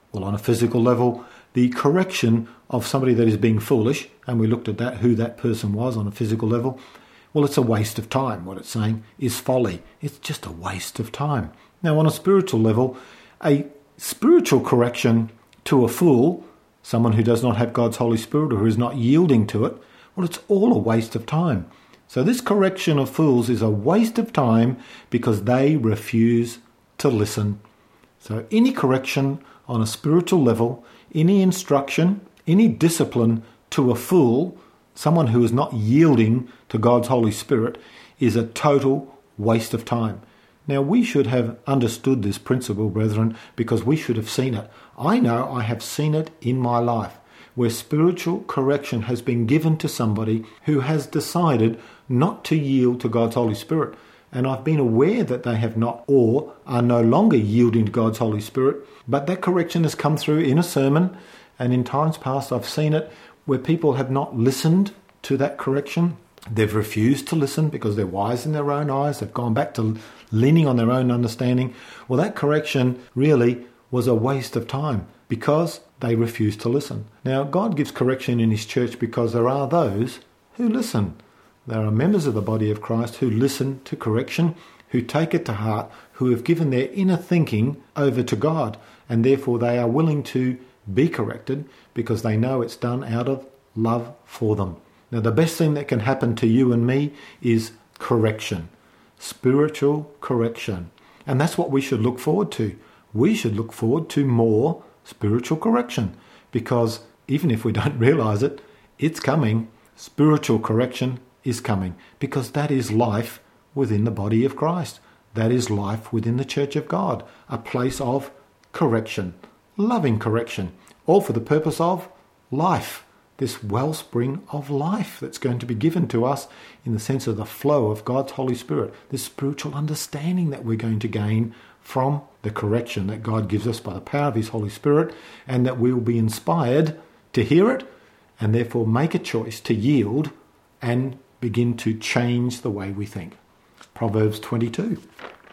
Well, on a physical level, the correction of somebody that is being foolish, and we looked at that, who that person was on a physical level, well, it's a waste of time. What it's saying is folly. It's just a waste of time. Now, on a spiritual level, a spiritual correction to a fool, someone who does not have God's Holy Spirit or who is not yielding to it, well, it's all a waste of time. So this correction of fools is a waste of time because they refuse to listen. So any correction on a spiritual level, any instruction, any discipline to a fool, someone who is not yielding to God's Holy Spirit, is a total waste of time. Now, we should have understood this principle, brethren, because we should have seen it. I know I have seen it in my life, where spiritual correction has been given to somebody who has decided not to yield to God's Holy Spirit. And I've been aware that they have not or are no longer yielding to God's Holy Spirit, but that correction has come through in a sermon, and in times past I've seen it where people have not listened to that correction. They've refused to listen because they're wise in their own eyes. They've gone back to leaning on their own understanding. Well, that correction really was a waste of time because they refused to listen. Now, God gives correction in his church because there are those who listen. There are members of the body of Christ who listen to correction, who take it to heart, who have given their inner thinking over to God, and therefore they are willing to be corrected because they know it's done out of love for them. Now, the best thing that can happen to you and me is correction, spiritual correction. And that's what we should look forward to. We should look forward to more spiritual correction because even if we don't realize it, it's coming. Spiritual correction is coming because that is life within the body of Christ. That is life within the church of God, a place of correction, loving correction, all for the purpose of life. This wellspring of life that's going to be given to us in the sense of the flow of God's Holy Spirit, this spiritual understanding that we're going to gain from the correction that God gives us by the power of his Holy Spirit, and that we will be inspired to hear it and therefore make a choice to yield and begin to change the way we think. Proverbs 22.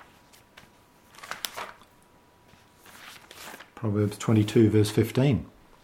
Proverbs 22 verse 15.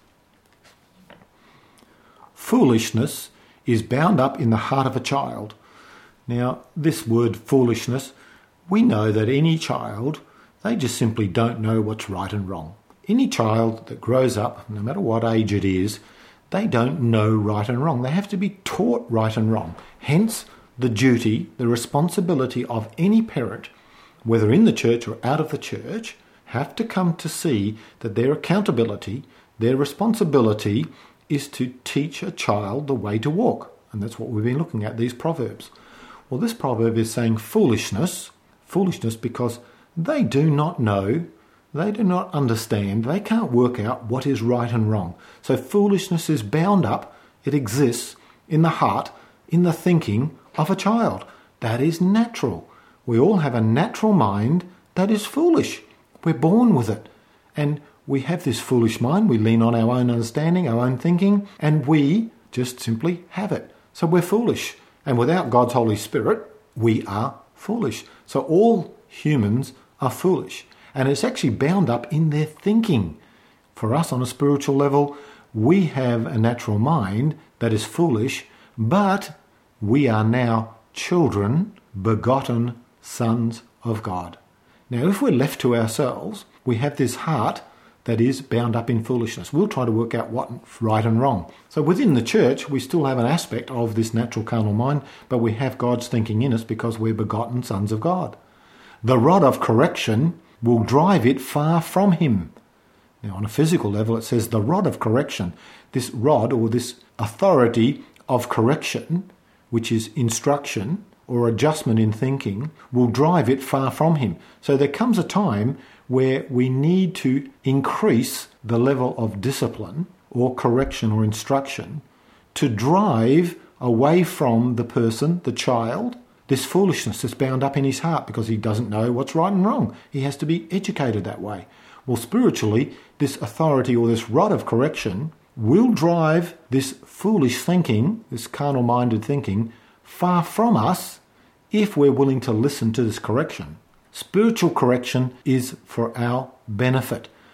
Foolishness is bound up in the heart of a child. Now, this word foolishness, we know that any child, they just simply don't know what's right and wrong. Any child that grows up, no matter what age it is, they don't know right and wrong. They have to be taught right and wrong. Hence, the duty, the responsibility of any parent, whether in the church or out of the church, have to come to see that their accountability, their responsibility is to teach a child the way to walk. And that's what we've been looking at, these proverbs. Well, this proverb is saying foolishness because they do not know, they do not understand, they can't work out what is right and wrong. So foolishness is bound up, it exists in the heart, in the thinking of a child. That is natural. We all have a natural mind that is foolish. We're born with it. And we have this foolish mind. We lean on our own understanding, our own thinking, and we just simply have it. So we're foolish. And without God's Holy Spirit, we are foolish. So all humans are foolish. And it's actually bound up in their thinking. For us on a spiritual level, we have a natural mind that is foolish, but we are now children, begotten sons of God. Now, if we're left to ourselves, we have this heart that is bound up in foolishness. We'll try to work out what's right and wrong. So within the church, we still have an aspect of this natural carnal mind, but we have God's thinking in us because we're begotten sons of God. The rod of correction will drive it far from him. Now, on a physical level, it says the rod of correction, this rod or this authority of correction, which is instruction or adjustment in thinking, will drive it far from him. So there comes a time where we need to increase the level of discipline or correction or instruction to drive away from the person, the child, this foolishness that's bound up in his heart because he doesn't know what's right and wrong. He has to be educated that way. Well, spiritually, this authority or this rod of correction will drive this foolish thinking, this carnal-minded thinking, far from us if we're willing to listen to this correction. Spiritual correction is for our benefit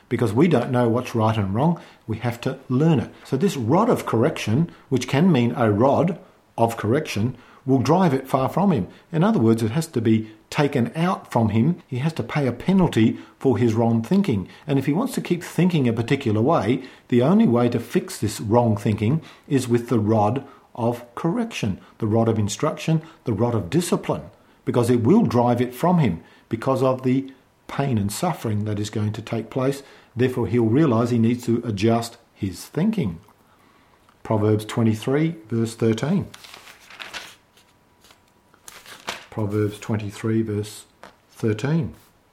because we don't know what's right and wrong. We have to learn it. So this rod of correction, which can mean a rod of correction, will drive it far from him. In other words, it has to be taken out from him. He has to pay a penalty for his wrong thinking. And if he wants to keep thinking a particular way, the only way to fix this wrong thinking is with the rod of correction, the rod of instruction, the rod of discipline, because it will drive it from him because of the pain and suffering that is going to take place. Therefore, he'll realise he needs to adjust his thinking. Proverbs 23, verse 13. Proverbs 23, verse 13.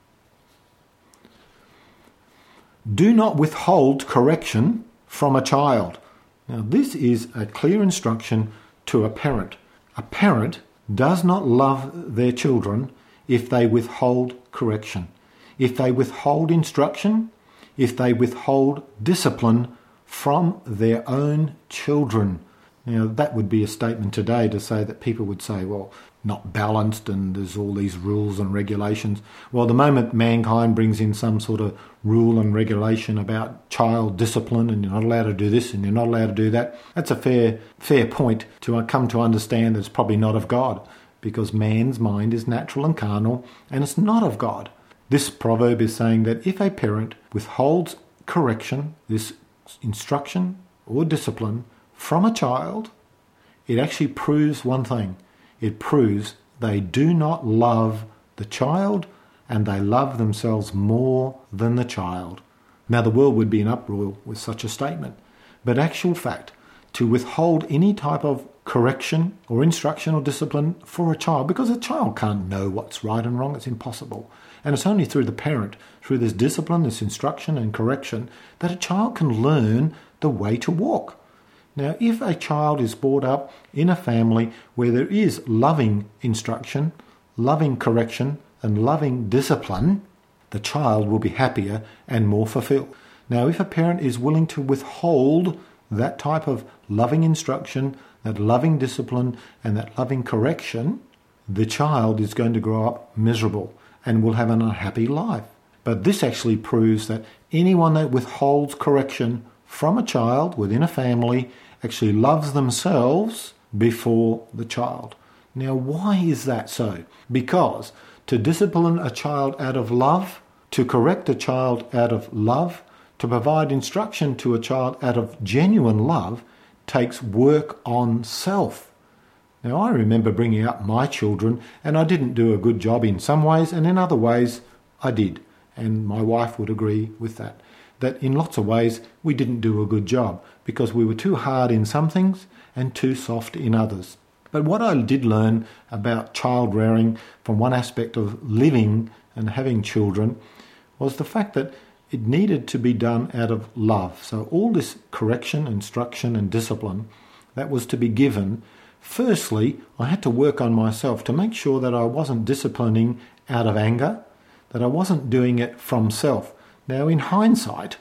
Do not withhold correction from a child. Now, this is a clear instruction to a parent. A parent does not love their children if they withhold correction, if they withhold instruction, if they withhold discipline from their own children. Now, that would be a statement today to say that people would say, well, not balanced and there's all these rules and regulations. Well, the moment mankind brings in some sort of rule and regulation about child discipline and you're not allowed to do this and you're not allowed to do that, that's a fair point to come to understand that it's probably not of God, because man's mind is natural and carnal and it's not of God. This proverb is saying that if a parent withholds correction, this instruction or discipline from a child, it actually proves one thing. It proves they do not love the child and they love themselves more than the child. Now, the world would be in uproar with such a statement. But actual fact, to withhold any type of correction or instruction or discipline for a child, because a child can't know what's right and wrong, it's impossible. And it's only through the parent, through this discipline, this instruction and correction, that a child can learn the way to walk. Now, if a child is brought up in a family where there is loving instruction, loving correction, and loving discipline, the child will be happier and more fulfilled. Now, if a parent is willing to withhold that type of loving instruction, that loving discipline, and that loving correction, the child is going to grow up miserable and will have an unhappy life. But this actually proves that anyone that withholds correction from a child within a family actually loves themselves before the child. Now, why is that so? Because to discipline a child out of love, to correct a child out of love, to provide instruction to a child out of genuine love takes work on self. Now, I remember bringing up my children and I didn't do a good job in some ways, and in other ways I did. And my wife would agree with that. That in lots of ways we didn't do a good job because we were too hard in some things and too soft in others. But what I did learn about child rearing from one aspect of living and having children was the fact that it needed to be done out of love. So all this correction, instruction and discipline that was to be given, firstly, I had to work on myself to make sure that I wasn't disciplining out of anger, that I wasn't doing it from self. Now, in hindsight,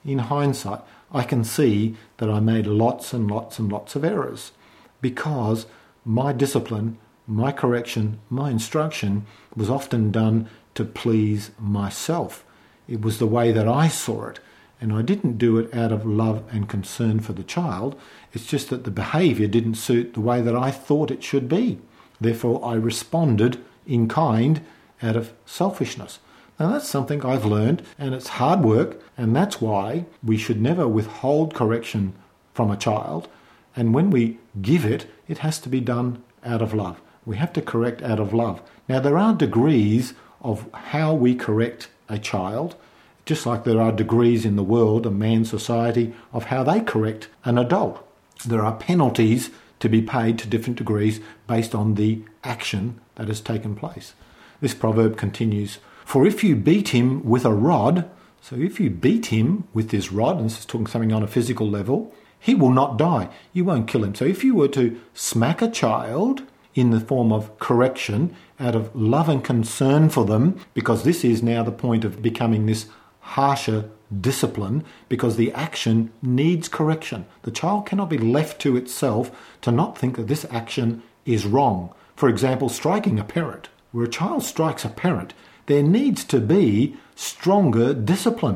I can see that I made lots and lots and lots of errors because my discipline, my correction, my instruction was often done to please myself. It was the way that I saw it, and I didn't do it out of love and concern for the child. It's just that the behaviour didn't suit the way that I thought it should be. Therefore, I responded in kind out of selfishness. Now, that's something I've learned, and it's hard work, and that's why we should never withhold correction from a child. And when we give it, it has to be done out of love. We have to correct out of love. Now, there are degrees of how we correct a child, just like there are degrees in the world, a man's society, of how they correct an adult. There are penalties to be paid to different degrees based on the action that has taken place. This proverb continues, "For if you beat him with a rod," so if you beat him with this rod, and this is talking something on a physical level, "he will not die." You won't kill him. So if you were to smack a child in the form of correction out of love and concern for them, because this is now the point of becoming this harsher discipline, because the action needs correction. The child cannot be left to itself to not think that this action is wrong. For example, striking a parent. Where a child strikes a parent, there needs to be stronger discipline.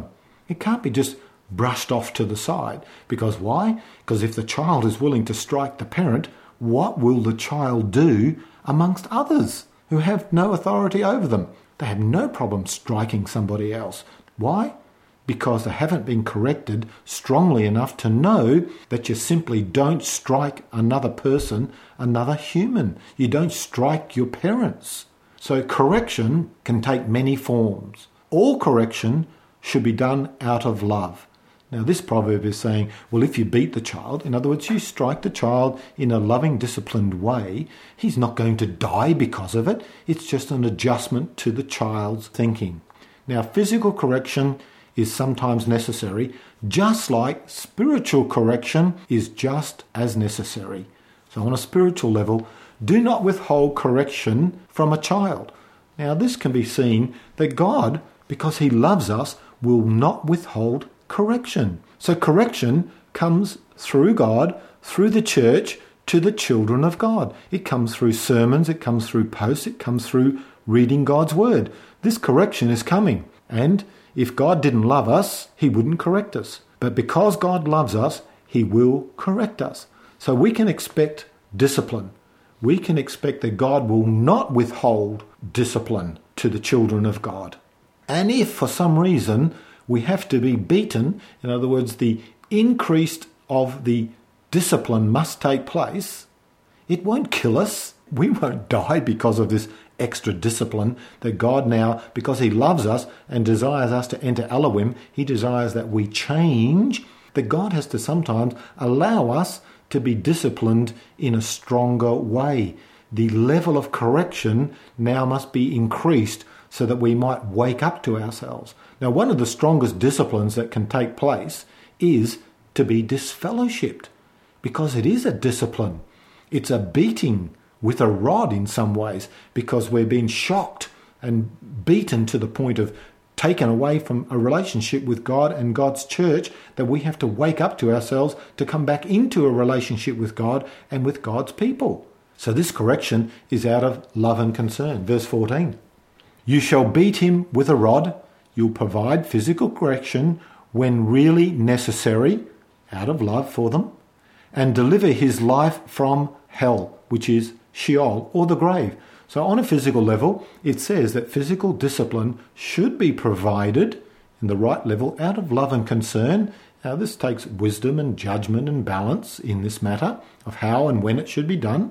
It can't be just brushed off to the side. Because why? Because if the child is willing to strike the parent, what will the child do amongst others who have no authority over them? They have no problem striking somebody else. Why? Because they haven't been corrected strongly enough to know that you simply don't strike another person, another human. You don't strike your parents. So correction can take many forms. All correction should be done out of love. Now this proverb is saying, well, if you beat the child, in other words, you strike the child in a loving, disciplined way, he's not going to die because of it. It's just an adjustment to the child's thinking. Now physical correction is sometimes necessary, just like spiritual correction is just as necessary. So on a spiritual level, do not withhold correction from a child. Now this can be seen that God, because he loves us, will not withhold correction. So correction comes through God, through the church, to the children of God. It comes through sermons, it comes through posts, it comes through reading God's word. This correction is coming. And if God didn't love us, he wouldn't correct us. But because God loves us, he will correct us. So we can expect discipline. We can expect that God will not withhold discipline to the children of God. And if for some reason we have to be beaten, in other words, the increase of the discipline must take place, it won't kill us. We won't die because of this extra discipline that God now, because he loves us and desires us to enter Elohim, he desires that we change, that God has to sometimes allow us to be disciplined in a stronger way. The level of correction now must be increased so that we might wake up to ourselves. Now, one of the strongest disciplines that can take place is to be disfellowshipped, because it is a discipline. It's a beating with a rod in some ways, because we're being shocked and beaten to the point of taken away from a relationship with God and God's church, that we have to wake up to ourselves to come back into a relationship with God and with God's people. So this correction is out of love and concern. Verse 14, you shall beat him with a rod. You'll provide physical correction when really necessary, out of love for them, and deliver his life from hell, which is Sheol, or the grave. So on a physical level, it says that physical discipline should be provided in the right level out of love and concern. Now this takes wisdom and judgment and balance in this matter of how and when it should be done.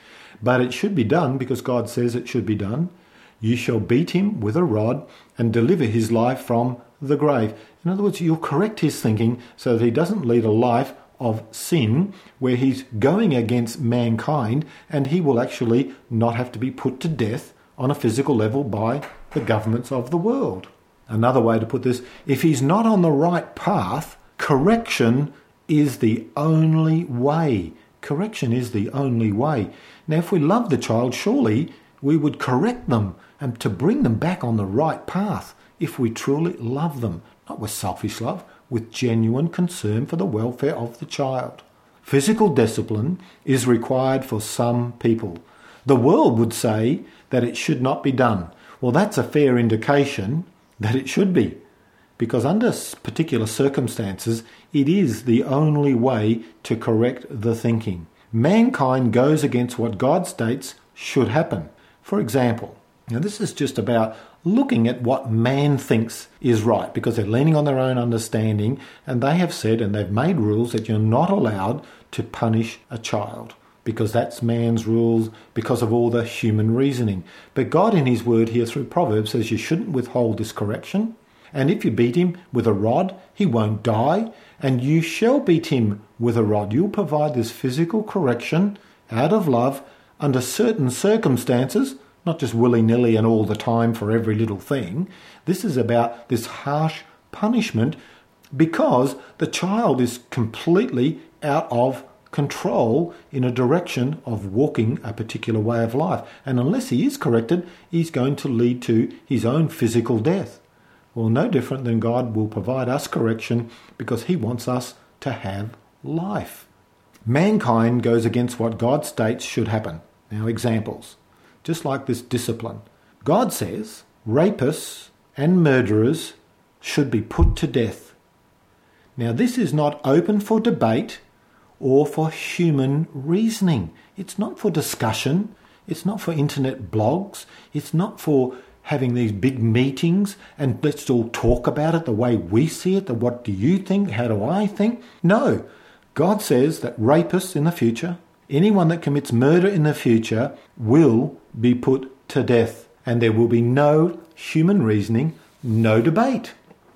But it should be done because God says it should be done. You shall beat him with a rod and deliver his life from the grave. In other words, you'll correct his thinking so that he doesn't lead a life of sin where he's going against mankind, and he will actually not have to be put to death on a physical level by the governments of the world. Another way to put this, if he's not on the right path, correction is the only way. Correction is the only way. Now, if we love the child, surely we would correct them and to bring them back on the right path if we truly love them, not with selfish love, with genuine concern for the welfare of the child. Physical discipline is required for some people. The world would say that it should not be done. Well, that's a fair indication that it should be, because under particular circumstances, it is the only way to correct the thinking. Mankind goes against what God states should happen. For example, now this is just about looking at what man thinks is right, because they're leaning on their own understanding, and they have said and they've made rules that you're not allowed to punish a child, because that's man's rules, because of all the human reasoning. But God in his word here through Proverbs says you shouldn't withhold this correction, and if you beat him with a rod, he won't die, and you shall beat him with a rod. You'll provide this physical correction out of love under certain circumstances, not just willy-nilly and all the time for every little thing. This is about this harsh punishment because the child is completely out of control in a direction of walking a particular way of life. And unless he is corrected, he's going to lead to his own physical death. Well, no different than God will provide us correction because he wants us to have life. Mankind goes against what God states should happen. Now, examples. Just like this discipline. God says rapists and murderers should be put to death. Now, this is not open for debate or for human reasoning. It's not for discussion. It's not for internet blogs. It's not for having these big meetings and let's all talk about it the way we see it. What do you think? How do I think? No. God says that rapists in the future, anyone that commits murder in the future, will be put to death. And there will be no human reasoning, no debate.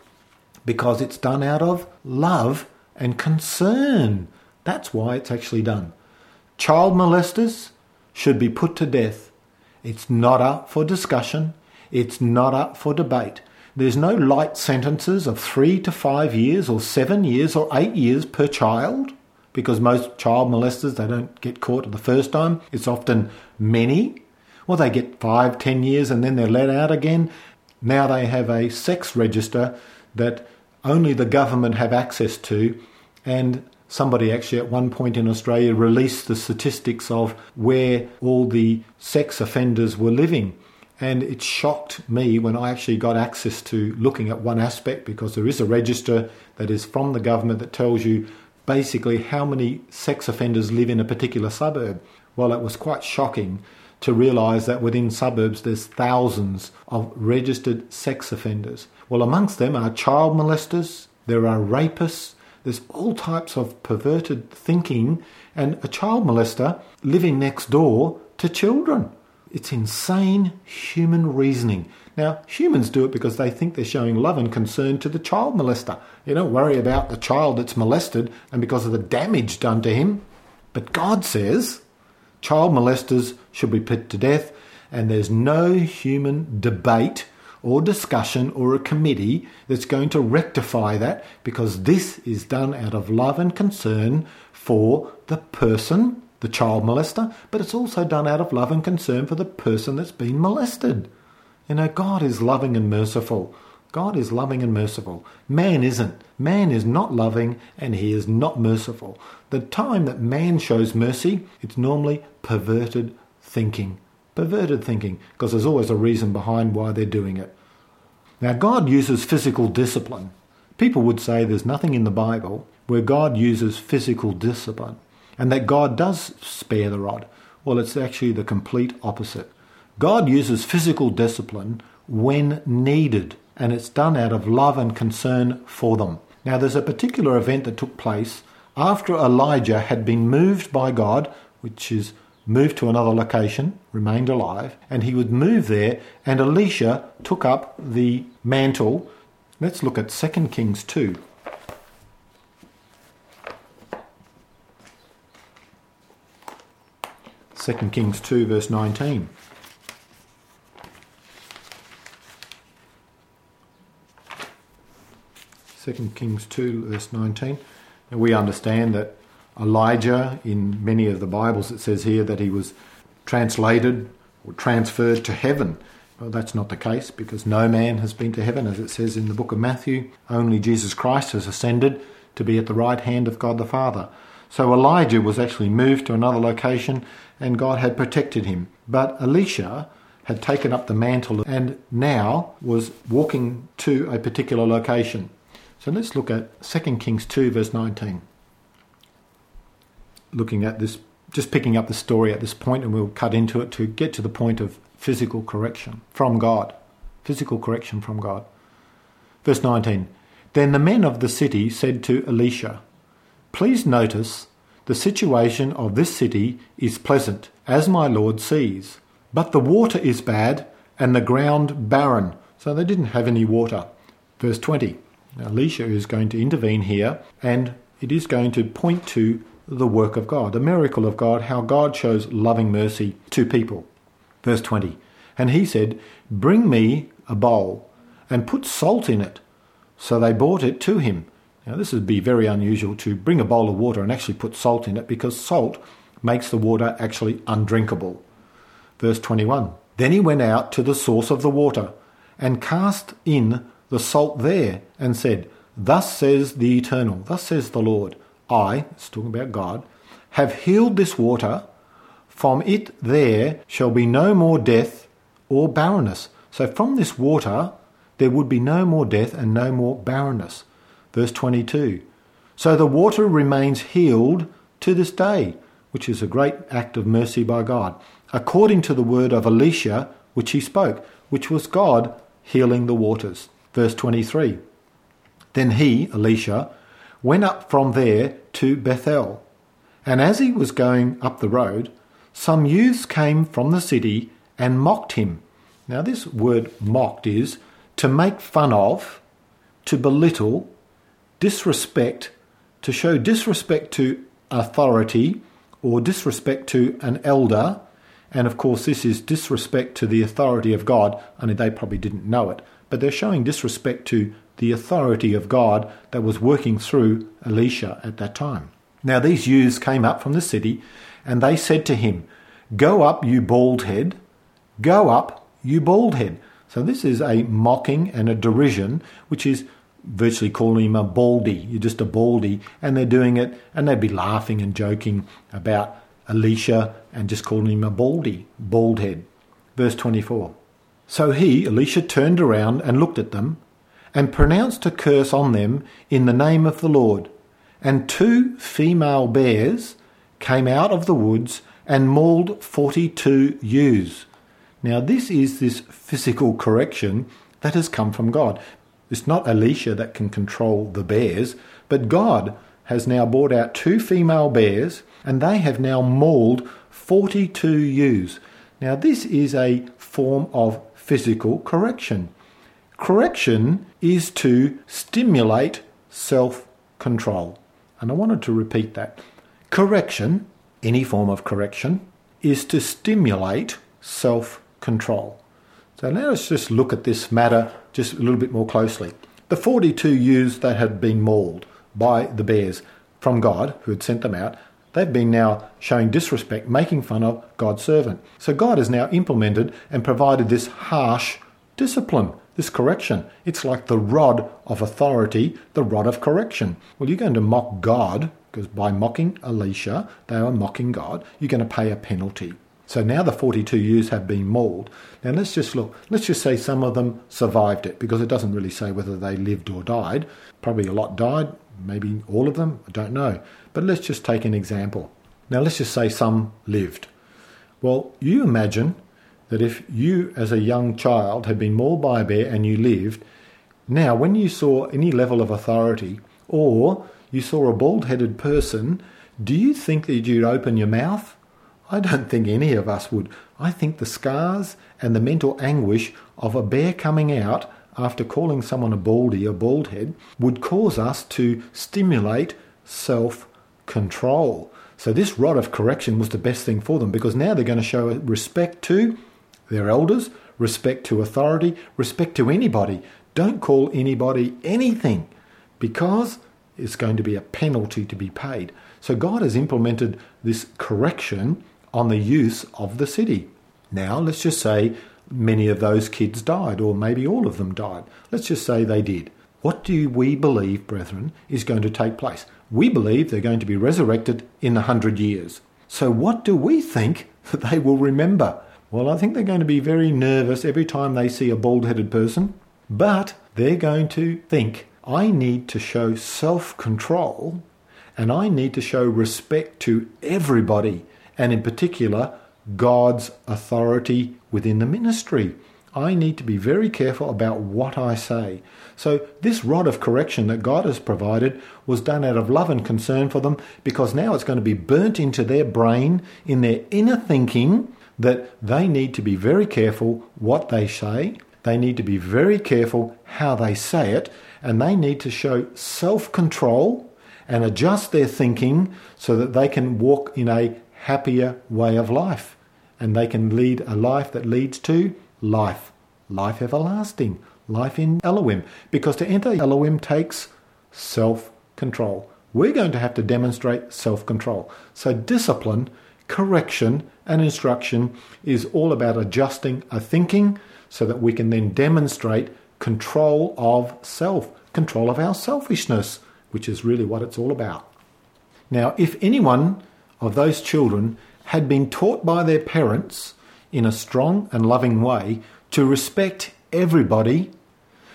Because it's done out of love and concern. That's why it's actually done. Child molesters should be put to death. It's not up for discussion. It's not up for debate. There's no light sentences of 3 to 5 years or 7 years or 8 years per child, because most child molesters, they don't get caught the first time. It's often many. Well, they get 5, 10 years and then they're let out again. Now they have a sex register that only the government have access to, and somebody actually at one point in Australia released the statistics of where all the sex offenders were living. And it shocked me when I actually got access to looking at one aspect, because there is a register that is from the government that tells you basically how many sex offenders live in a particular suburb. Well, it was quite shocking to realise that within suburbs there's thousands of registered sex offenders. Well, amongst them are child molesters, there are rapists, there's all types of perverted thinking, and a child molester living next door to children. It's insane human reasoning. Now, humans do it because they think they're showing love and concern to the child molester. You don't worry about the child that's molested and because of the damage done to him. But God says child molesters should be put to death, and there's no human debate or discussion or a committee that's going to rectify that, because this is done out of love and concern for the person, the child molester, but it's also done out of love and concern for the person that's been molested. You know, God is loving and merciful. God is loving and merciful. Man isn't. Man is not loving and he is not merciful. The time that man shows mercy, it's normally perverted thinking. Perverted thinking, because there's always a reason behind why they're doing it. Now, God uses physical discipline. People would say there's nothing in the Bible where God uses physical discipline and that God does spare the rod. Well, it's actually the complete opposite. God uses physical discipline when needed, and it's done out of love and concern for them. Now, there's a particular event that took place after Elijah had been moved by God, which is moved to another location, remained alive, and he would move there, and Elisha took up the mantle. Let's look at 2 Kings 2. 2 Kings 2 verse 19. Second Kings 2 verse 19. And we understand that Elijah, in many of the Bibles it says here that he was translated or transferred to heaven. Well, that's not the case, because no man has been to heaven, as it says in the book of Matthew. Only Jesus Christ has ascended to be at the right hand of God the Father. So Elijah was actually moved to another location and God had protected him. But Elisha had taken up the mantle and now was walking to a particular location. So let's look at 2 Kings 2 verse 19. Looking at this, just picking up the story at this point, and we'll cut into it to get to the point of physical correction from God. Physical correction from God. Verse 19. Then the men of the city said to Elisha, "Please notice the situation of this city is pleasant, as my Lord sees. But the water is bad and the ground barren." So they didn't have any water. Verse 20. Now Elisha is going to intervene here, and it is going to point to the work of God, the miracle of God, how God shows loving mercy to people. Verse 20. And he said, "Bring me a bowl and put salt in it." So they brought it to him. Now this would be very unusual to bring a bowl of water and actually put salt in it, because salt makes the water actually undrinkable. Verse 21. Then he went out to the source of the water and cast in the salt there and said, "Thus says the Eternal, thus says the Lord, I," it's talking about God, "have healed this water. From it there shall be no more death or barrenness." So from this water there would be no more death and no more barrenness. Verse 22. So the water remains healed to this day, which is a great act of mercy by God, according to the word of Elisha, which he spoke, which was God healing the waters. Verse 23. Then he, Elisha, went up from there to Bethel. And as he was going up the road, some youths came from the city and mocked him. Now this word mocked is to make fun of, to belittle, disrespect, to show disrespect to authority or disrespect to an elder. And of course this is disrespect to the authority of God. I mean, they probably didn't know it, but they're showing disrespect to the authority of God that was working through Elisha at that time. Now these youths came up from the city and they said to him, "Go up, you bald head. Go up, you bald head." So this is a mocking and a derision, which is virtually calling him a baldy. You're just a baldy. And they're doing it, and they'd be laughing and joking about Elisha and just calling him a baldy, bald head. Verse 24. So he, Elisha, turned around and looked at them and pronounced a curse on them in the name of the Lord. And 2 female bears came out of the woods and mauled 42 ewes. Now this is this physical correction that has come from God. It's not Elisha that can control the bears, but God has now brought out 2 female bears and they have now mauled 42 ewes. Now this is a form of physical correction. Correction is to stimulate self-control. And I wanted to repeat that. Correction, any form of correction, is to stimulate self-control. So now let's just look at this matter just a little bit more closely. The 42 ewes that had been mauled by the bears from God, who had sent them out, they've been now showing disrespect, making fun of God's servant. So God has now implemented and provided this harsh discipline, this correction. It's like the rod of authority, the rod of correction. Well, you're going to mock God, because by mocking Elisha, they are mocking God. You're going to pay a penalty. So now the 42 ewes have been mauled. Now let's just look. Let's just say some of them survived it, because it doesn't really say whether they lived or died. Probably a lot died, maybe all of them, I don't know. But let's just take an example. Now let's just say some lived. Well, you imagine that if you as a young child had been mauled by a bear and you lived, now when you saw any level of authority or you saw a bald-headed person, do you think that you'd open your mouth? I don't think any of us would. I think the scars and the mental anguish of a bear coming out after calling someone a baldy, a bald head, would cause us to stimulate self-control. So this rod of correction was the best thing for them, because now they're going to show respect to their elders, respect to authority, respect to anybody. Don't call anybody anything, because it's going to be a penalty to be paid. So God has implemented this correction on the youth of the city. Now, let's just say many of those kids died, or maybe all of them died. Let's just say they did. What do we believe, brethren, is going to take place? We believe they're going to be resurrected in 100 years. So what do we think that they will remember? Well, I think they're going to be very nervous every time they see a bald-headed person, but they're going to think, I need to show self-control and I need to show respect to everybody, and in particular, God's authority within the ministry. I need to be very careful about what I say. So this rod of correction that God has provided was done out of love and concern for them, because now it's going to be burnt into their brain, in their inner thinking, that they need to be very careful what they say. They need to be very careful how they say it, and they need to show self-control and adjust their thinking so that they can walk in a happier way of life, and they can lead a life that leads to life everlasting, life in Elohim, because to enter Elohim takes self-control. We're going to have to demonstrate self-control. So discipline, correction and instruction is all about adjusting a thinking so that we can then demonstrate control of self, control of our selfishness, which is really what it's all about. Now, if anyone of those children had been taught by their parents in a strong and loving way to respect everybody,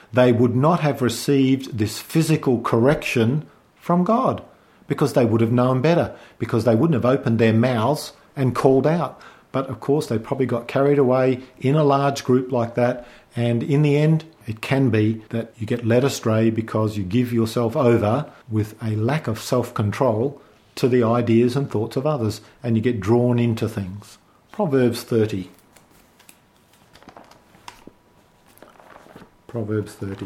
they would not have received this physical correction from God, because they would have known better, because they wouldn't have opened their mouths and called out. But of course they probably got carried away in a large group like that, and in the end it can be that you get led astray because you give yourself over with a lack of self-control to the ideas and thoughts of others, and you get drawn into things. Proverbs 30. Proverbs 30.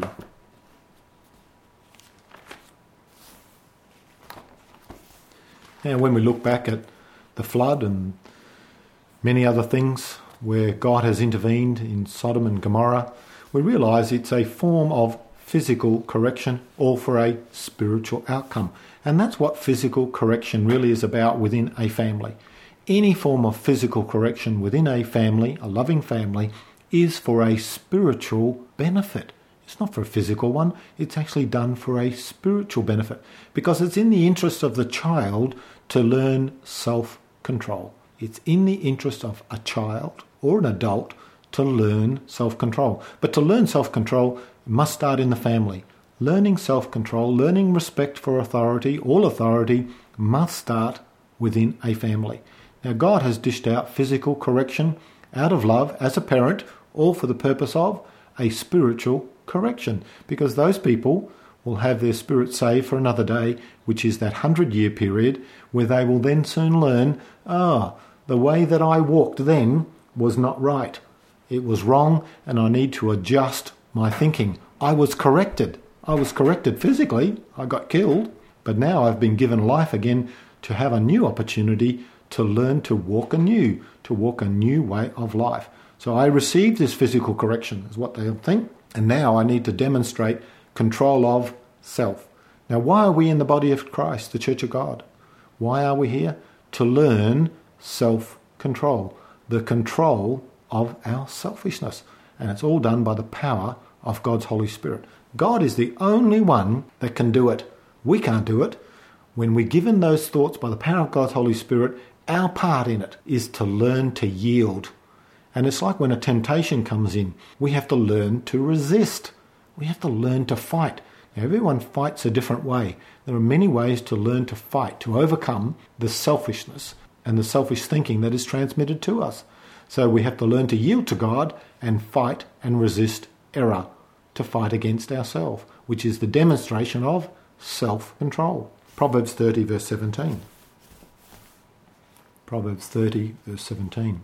Now, when we look back at the flood and many other things where God has intervened in Sodom and Gomorrah, we realise it's a form of physical correction, all for a spiritual outcome. And that's what physical correction really is about within a family. Any form of physical correction within a family, a loving family, is for a spiritual benefit. It's not for a physical one. It's actually done for a spiritual benefit, because it's in the interest of the child to learn self-control. It's in the interest of a child or an adult to learn self-control. But to learn self-control must start in the family. Learning self-control, learning respect for authority, all authority, must start within a family. Now, God has dished out physical correction out of love as a parent, all for the purpose of a spiritual correction, because those people will have their spirit saved for another day, which is that 100-year period where they will then soon learn, the way that I walked then was not right. It was wrong, and I need to adjust my thinking. I was corrected. I was corrected physically. I got killed. But now I've been given life again to have a new opportunity to learn to walk anew, to walk a new way of life. So I received this physical correction, is what they'll think. And now I need to demonstrate control of self. Now, why are we in the body of Christ, the Church of God? Why are we here? To learn self-control, the control of our selfishness. And it's all done by the power of God's Holy Spirit. God is the only one that can do it. We can't do it. When we're given those thoughts by the power of God's Holy Spirit, our part in it is to learn to yield. And it's like when a temptation comes in, we have to learn to resist. We have to learn to fight. Now, everyone fights a different way. There are many ways to learn to fight, to overcome the selfishness and the selfish thinking that is transmitted to us. So we have to learn to yield to God and fight and resist error, to fight against ourselves, which is the demonstration of self-control. Proverbs 30 verse 17. Proverbs 30 verse 17.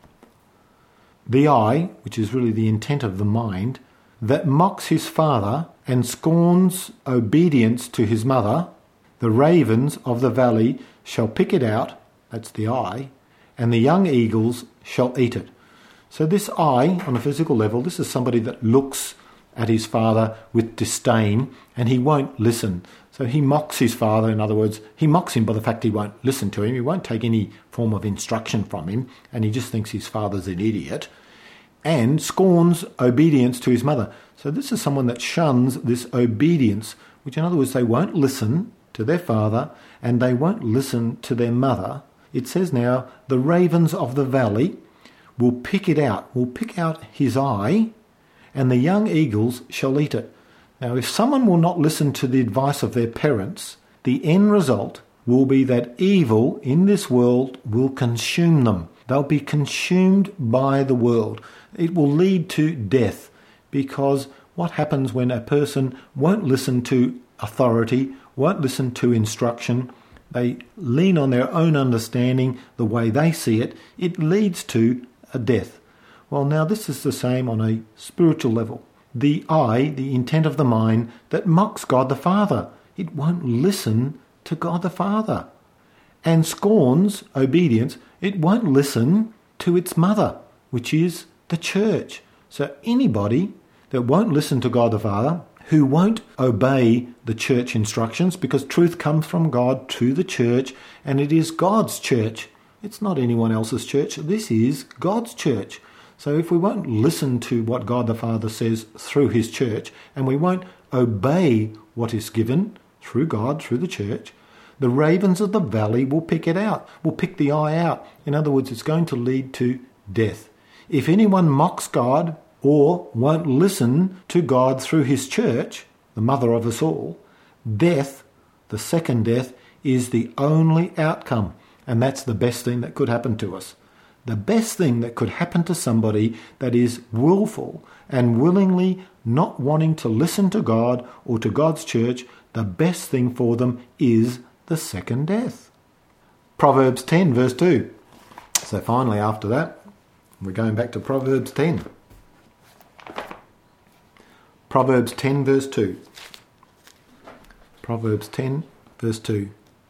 The eye, which is really the intent of the mind, that mocks his father and scorns obedience to his mother, the ravens of the valley shall pick it out, that's the eye, and the young eagles shall eat it. So this eye, on a physical level, this is somebody that looks at his father with disdain, and he won't listen. So he mocks his father. In other words, he mocks him by the fact he won't listen to him. He won't take any form of instruction from him, and he just thinks his father's an idiot, and scorns obedience to his mother. So this is someone that shuns this obedience, which in other words, they won't listen to their father and they won't listen to their mother. It says now, the ravens of the valley will pick it out, will pick out his eye, and the young eagles shall eat it. Now, if someone will not listen to the advice of their parents, the end result will be that evil in this world will consume them. They'll be consumed by the world. It will lead to death, because what happens when a person won't listen to authority, won't listen to instruction, they lean on their own understanding, the way they see it, it leads to a death. Well, now this is the same on a spiritual level. The eye, the intent of the mind, that mocks God the Father. It won't listen to God the Father. And scorns obedience. It won't listen to its mother, which is the church. So anybody that won't listen to God the Father, who won't obey the church instructions, because truth comes from God to the church, and it is God's church. It's not anyone else's church. This is God's church. So if we won't listen to what God the Father says through his church, and we won't obey what is given through God, through the church, the ravens of the valley will pick it out, will pick the eye out. In other words, it's going to lead to death. If anyone mocks God or won't listen to God through his church, the mother of us all, death, the second death, is the only outcome. And that's the best thing that could happen to us. The best thing that could happen to somebody that is willful and willingly not wanting to listen to God or to God's church, the best thing for them is the second death. Proverbs 10 verse 2. So finally after that, we're going back to Proverbs 10. Proverbs 10 verse 2. Proverbs 10 verse 2.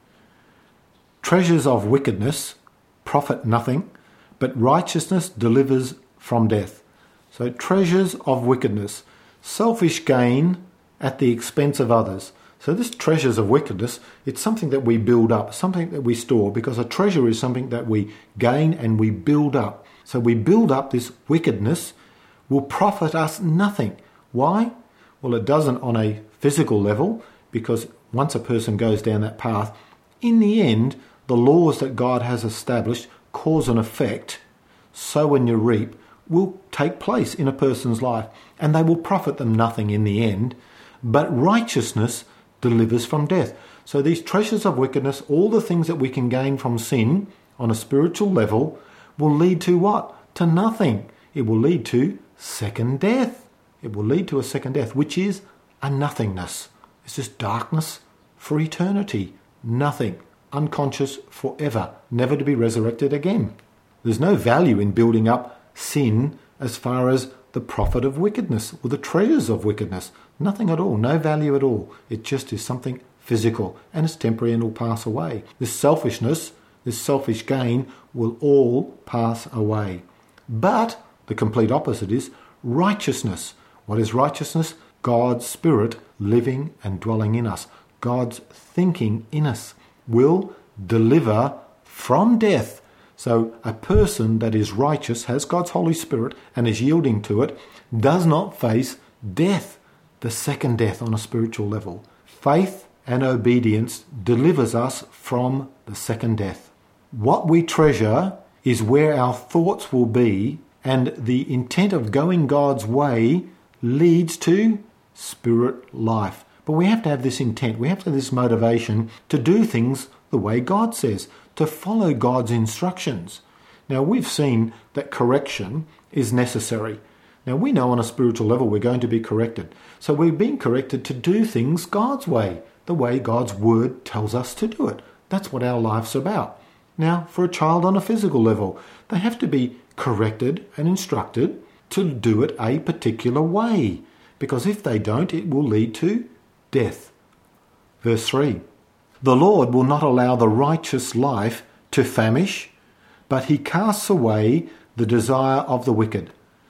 Treasures of wickedness profit nothing, but righteousness delivers from death. So treasures of wickedness, selfish gain at the expense of others. So this treasures of wickedness, it's something that we build up, something that we store, because a treasure is something that we gain and we build up. So we build up this wickedness will profit us nothing. Why? Well, it doesn't on a physical level, because once a person goes down that path, in the end, the laws that God has established, cause and effect, sow and you reap, will take place in a person's life, and they will profit them nothing in the end. But righteousness delivers from death. So these treasures of wickedness, all the things that we can gain from sin on a spiritual level, will lead to what? To nothing. It will lead to second death. It will lead to a second death, which is a nothingness. It's just darkness for eternity. Nothing. Unconscious forever. Never to be resurrected again. There's no value in building up sin as far as the profit of wickedness or the treasures of wickedness. Nothing at all. No value at all. It just is something physical and it's temporary and will pass away. This selfishness, this selfish gain will all pass away. But the complete opposite is righteousness. What is righteousness? God's Spirit living and dwelling in us. God's thinking in us will deliver from death. So a person that is righteous, has God's Holy Spirit and is yielding to it, does not face death, the second death on a spiritual level. Faith and obedience delivers us from the second death. What we treasure is where our thoughts will be, and the intent of going God's way leads to spirit life. But we have to have this intent, we have to have this motivation to do things the way God says, to follow God's instructions. Now we've seen that correction is necessary. Now we know on a spiritual level we're going to be corrected. So we're being corrected to do things God's way, the way God's word tells us to do it. That's what our life's about. Now for a child on a physical level, they have to be corrected and instructed to do it a particular way, because if they don't, it will lead to death. Verse 3. The Lord will not allow the righteous life to famish, but he casts away the desire of the wicked.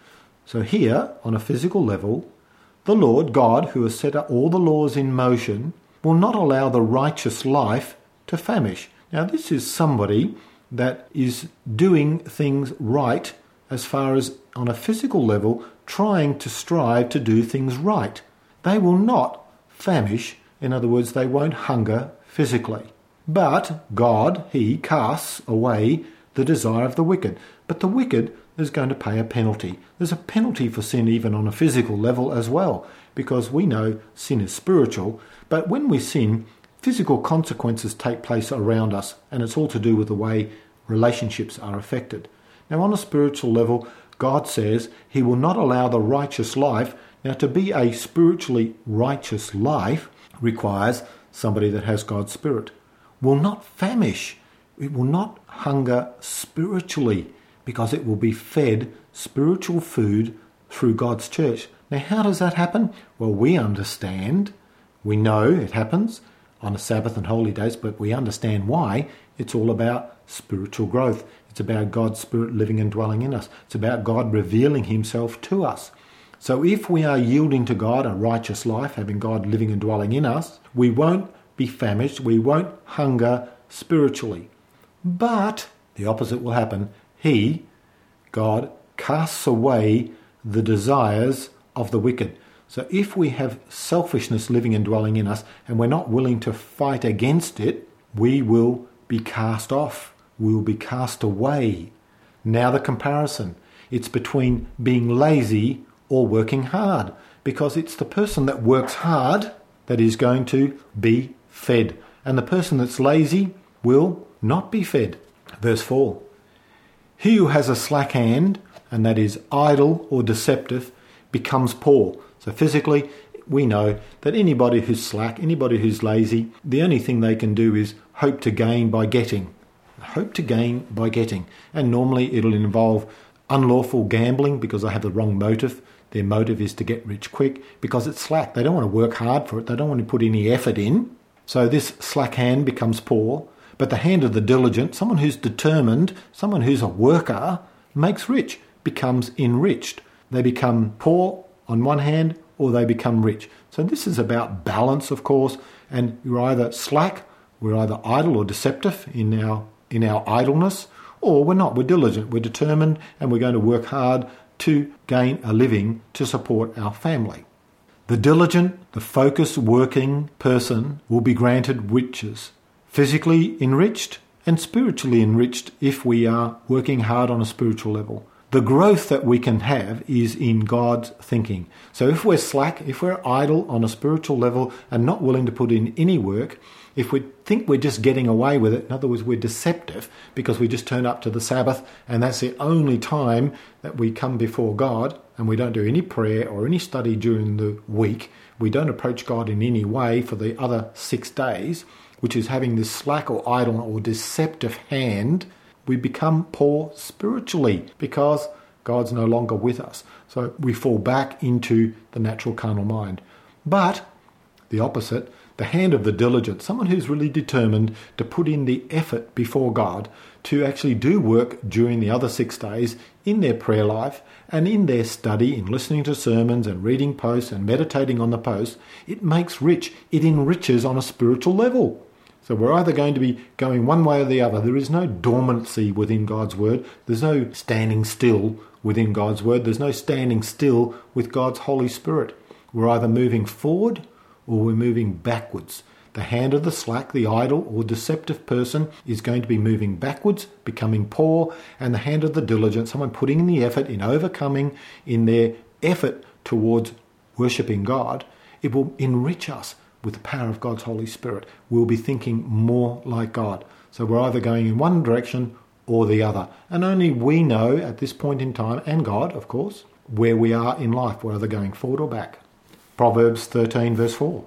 So here, on a physical level, the Lord, God, who has set all the laws in motion, will not allow the righteous life to famish. Now this is somebody that is doing things right as far as on a physical level, trying to strive to do things right. They will not famish, in other words, they won't hunger physically. But God, he casts away the desire of the wicked. But the wicked is going to pay a penalty. There's a penalty for sin even on a physical level as well, because we know sin is spiritual. But when we sin, physical consequences take place around us, and it's all to do with the way relationships are affected. Now on a spiritual level, God says he will not allow the righteous life. Now to be a spiritually righteous life requires somebody that has God's Spirit. Will not famish. It will not hunger spiritually, because it will be fed spiritual food through God's church. Now how does that happen? Well, we understand, we know it happens on a Sabbath and holy days, but we understand why. It's all about spiritual growth. It's about God's Spirit living and dwelling in us. It's about God revealing himself to us. So if we are yielding to God a righteous life, having God living and dwelling in us, we won't be famished, we won't hunger spiritually. But the opposite will happen. He, God, casts away the desires of the wicked. So if we have selfishness living and dwelling in us, and we're not willing to fight against it, we will be cast off. We will be cast away. Now the comparison. It's between being lazy or working hard, because it's the person that works hard that is going to be fed, and the person that's lazy will not be fed. Verse 4. He who has a slack hand, and that is idle or deceptive, becomes poor. So physically, we know that anybody who's slack, anybody who's lazy, the only thing they can do is hope to gain by getting. Hope to gain by getting. And normally it'll involve unlawful gambling because they have the wrong motive. Their motive is to get rich quick because it's slack. They don't want to work hard for it. They don't want to put any effort in. So this slack hand becomes poor. But the hand of the diligent, someone who's determined, someone who's a worker, makes rich, becomes enriched. They become poor on one hand, or they become rich. So this is about balance, of course, and you're either slack, we're either idle or deceptive in our idleness, or we're not. We're diligent, we're determined, and we're going to work hard to gain a living to support our family. The diligent, the focused working person will be granted riches, physically enriched and spiritually enriched if we are working hard on a spiritual level. The growth that we can have is in God's thinking. So if we're slack, if we're idle on a spiritual level and not willing to put in any work, if we think we're just getting away with it, in other words, we're deceptive because we just turn up to the Sabbath and that's the only time that we come before God, and we don't do any prayer or any study during the week, we don't approach God in any way for the other 6 days, which is having this slack or idle or deceptive hand, we become poor spiritually because God's no longer with us. So we fall back into the natural carnal mind. But the opposite, the hand of the diligent, someone who's really determined to put in the effort before God to actually do work during the other 6 days in their prayer life and in their study, in listening to sermons and reading posts and meditating on the posts, it makes rich. It enriches on a spiritual level. So we're either going to be going one way or the other. There is no dormancy within God's word. There's no standing still within God's word. There's no standing still with God's Holy Spirit. We're either moving forward or we're moving backwards. The hand of the slack, the idle or deceptive person is going to be moving backwards, becoming poor, and the hand of the diligent, someone putting in the effort, in overcoming, in their effort towards worshipping God, it will enrich us with the power of God's Holy Spirit. We'll be thinking more like God. So we're either going in one direction or the other. And only we know at this point in time, and God, of course, where we are in life. We're either going forward or back. Proverbs 13 verse 4.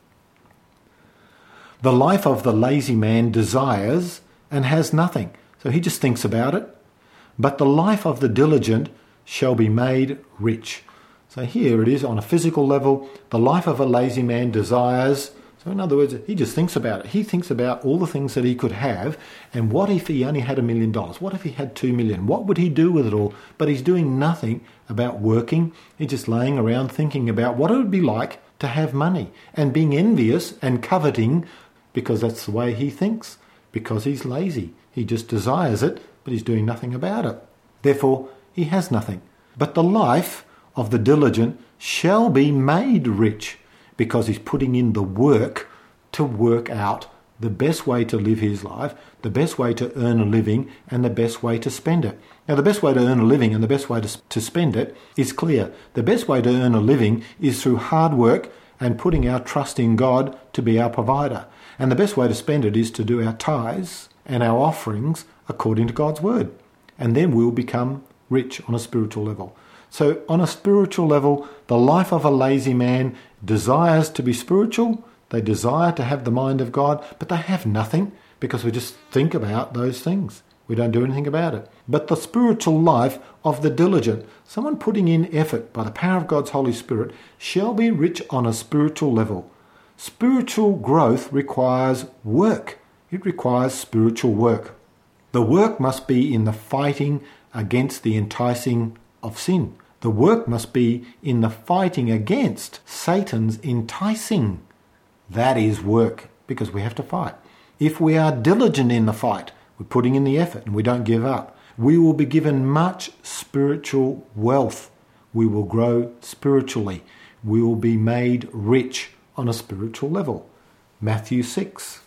The life of the lazy man desires and has nothing. So he just thinks about it. But the life of the diligent shall be made rich. So here it is on a physical level. The life of a lazy man desires. So in other words, he just thinks about it. He thinks about all the things that he could have. And what if he only had $1 million? What if he had 2 million? What would he do with it all? But he's doing nothing about working. He's just laying around thinking about what it would be like to have money and being envious and coveting because that's the way he thinks, because he's lazy. He just desires it, but he's doing nothing about it. Therefore, he has nothing. But the life of the diligent shall be made rich because he's putting in the work to work out the best way to live his life, the best way to earn a living, and the best way to spend it. Now, the best way to earn a living and the best way to spend it is clear. The best way to earn a living is through hard work and putting our trust in God to be our provider. And the best way to spend it is to do our tithes and our offerings according to God's word. And then we'll become rich on a spiritual level. So on a spiritual level, the life of a lazy man desires to be spiritual. They desire to have the mind of God, but they have nothing because we just think about those things. We don't do anything about it. But the spiritual life of the diligent, someone putting in effort by the power of God's Holy Spirit, shall be rich on a spiritual level. Spiritual growth requires work. It requires spiritual work. The work must be in the fighting against the enticing of sin. The work must be in the fighting against Satan's enticing. That is work, because we have to fight. If we are diligent in the fight, we're putting in the effort and we don't give up, we will be given much spiritual wealth. We will grow spiritually. We will be made rich on a spiritual level. Matthew 6.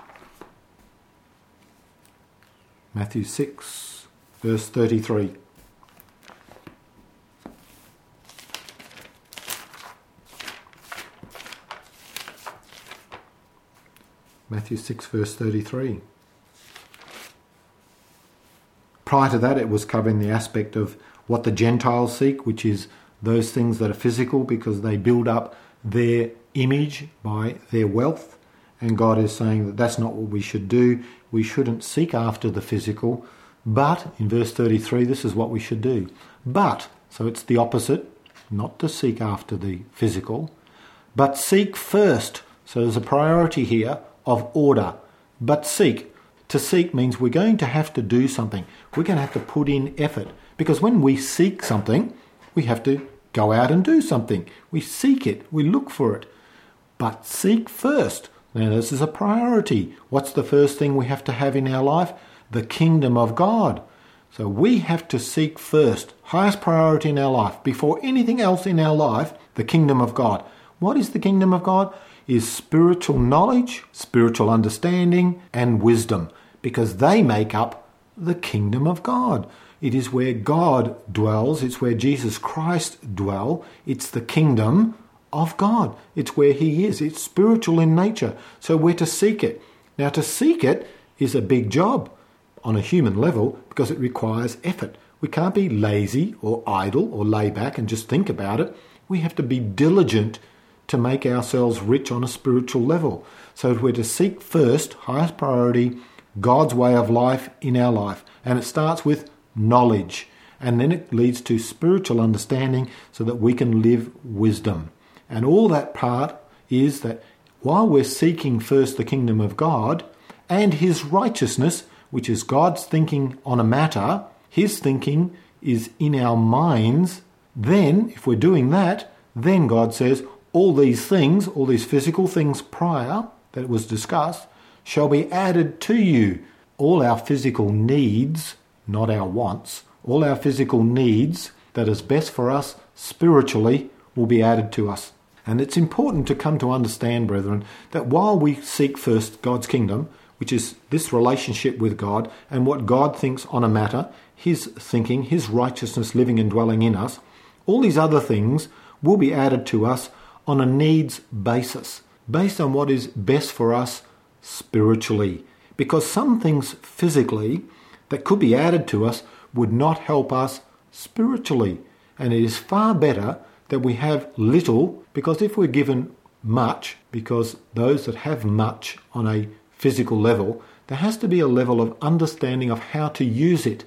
Matthew 6, verse 33. Matthew 6 verse 33. Prior to that, it was covering the aspect of what the Gentiles seek, which is those things that are physical because they build up their image by their wealth. And God is saying that that's not what we should do. We shouldn't seek after the physical. But, in verse 33, this is what we should do. But, so it's the opposite, not to seek after the physical, but seek first. So there's a priority here of order. But seek. To seek means we're going to have to do something. We're going to have to put in effort. Because when we seek something, we have to go out and do something. We seek it. We look for it. But seek first. Now this is a priority. What's the first thing we have to have in our life? The kingdom of God. So we have to seek first, highest priority in our life, before anything else in our life, the kingdom of God. What is the kingdom of God? Is spiritual knowledge, spiritual understanding, and wisdom, because they make up the kingdom of God. It is where God dwells. It's where Jesus Christ dwells. It's the kingdom of God. It's where he is. It's spiritual in nature. So we're to seek it. Now, to seek it is a big job on a human level because it requires effort. We can't be lazy or idle or lay back and just think about it. We have to be diligent to make ourselves rich on a spiritual level. So we're to seek first, highest priority, God's way of life in our life. And it starts with knowledge. And then it leads to spiritual understanding so that we can live wisdom. And all that part is that while we're seeking first the kingdom of God and his righteousness, which is God's thinking on a matter, his thinking is in our minds, then if we're doing that, then God says, all these things, all these physical things prior that was discussed, shall be added to you. All our physical needs, not our wants, all our physical needs that is best for us spiritually will be added to us. And it's important to come to understand, brethren, that while we seek first God's kingdom, which is this relationship with God and what God thinks on a matter, his thinking, his righteousness living and dwelling in us, all these other things will be added to us on a needs basis, based on what is best for us spiritually. Because some things physically that could be added to us would not help us spiritually. And it is far better that we have little, because if we're given much, because those that have much on a physical level, there has to be a level of understanding of how to use it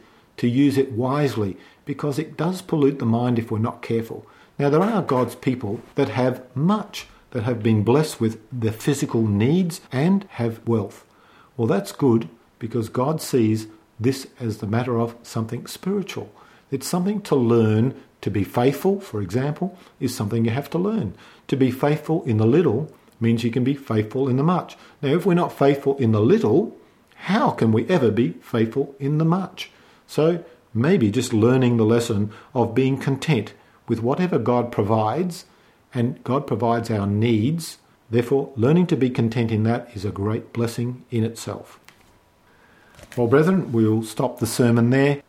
wisely, because it does pollute the mind if we're not careful. Now, there are God's people that have much, that have been blessed with their physical needs and have wealth. Well, that's good because God sees this as the matter of something spiritual. It's something to learn. To be faithful, for example, is something you have to learn. To be faithful in the little means you can be faithful in the much. Now, if we're not faithful in the little, how can we ever be faithful in the much? So maybe just learning the lesson of being content with whatever God provides, and God provides our needs. Therefore, learning to be content in that is a great blessing in itself. Well, brethren, we'll stop the sermon there.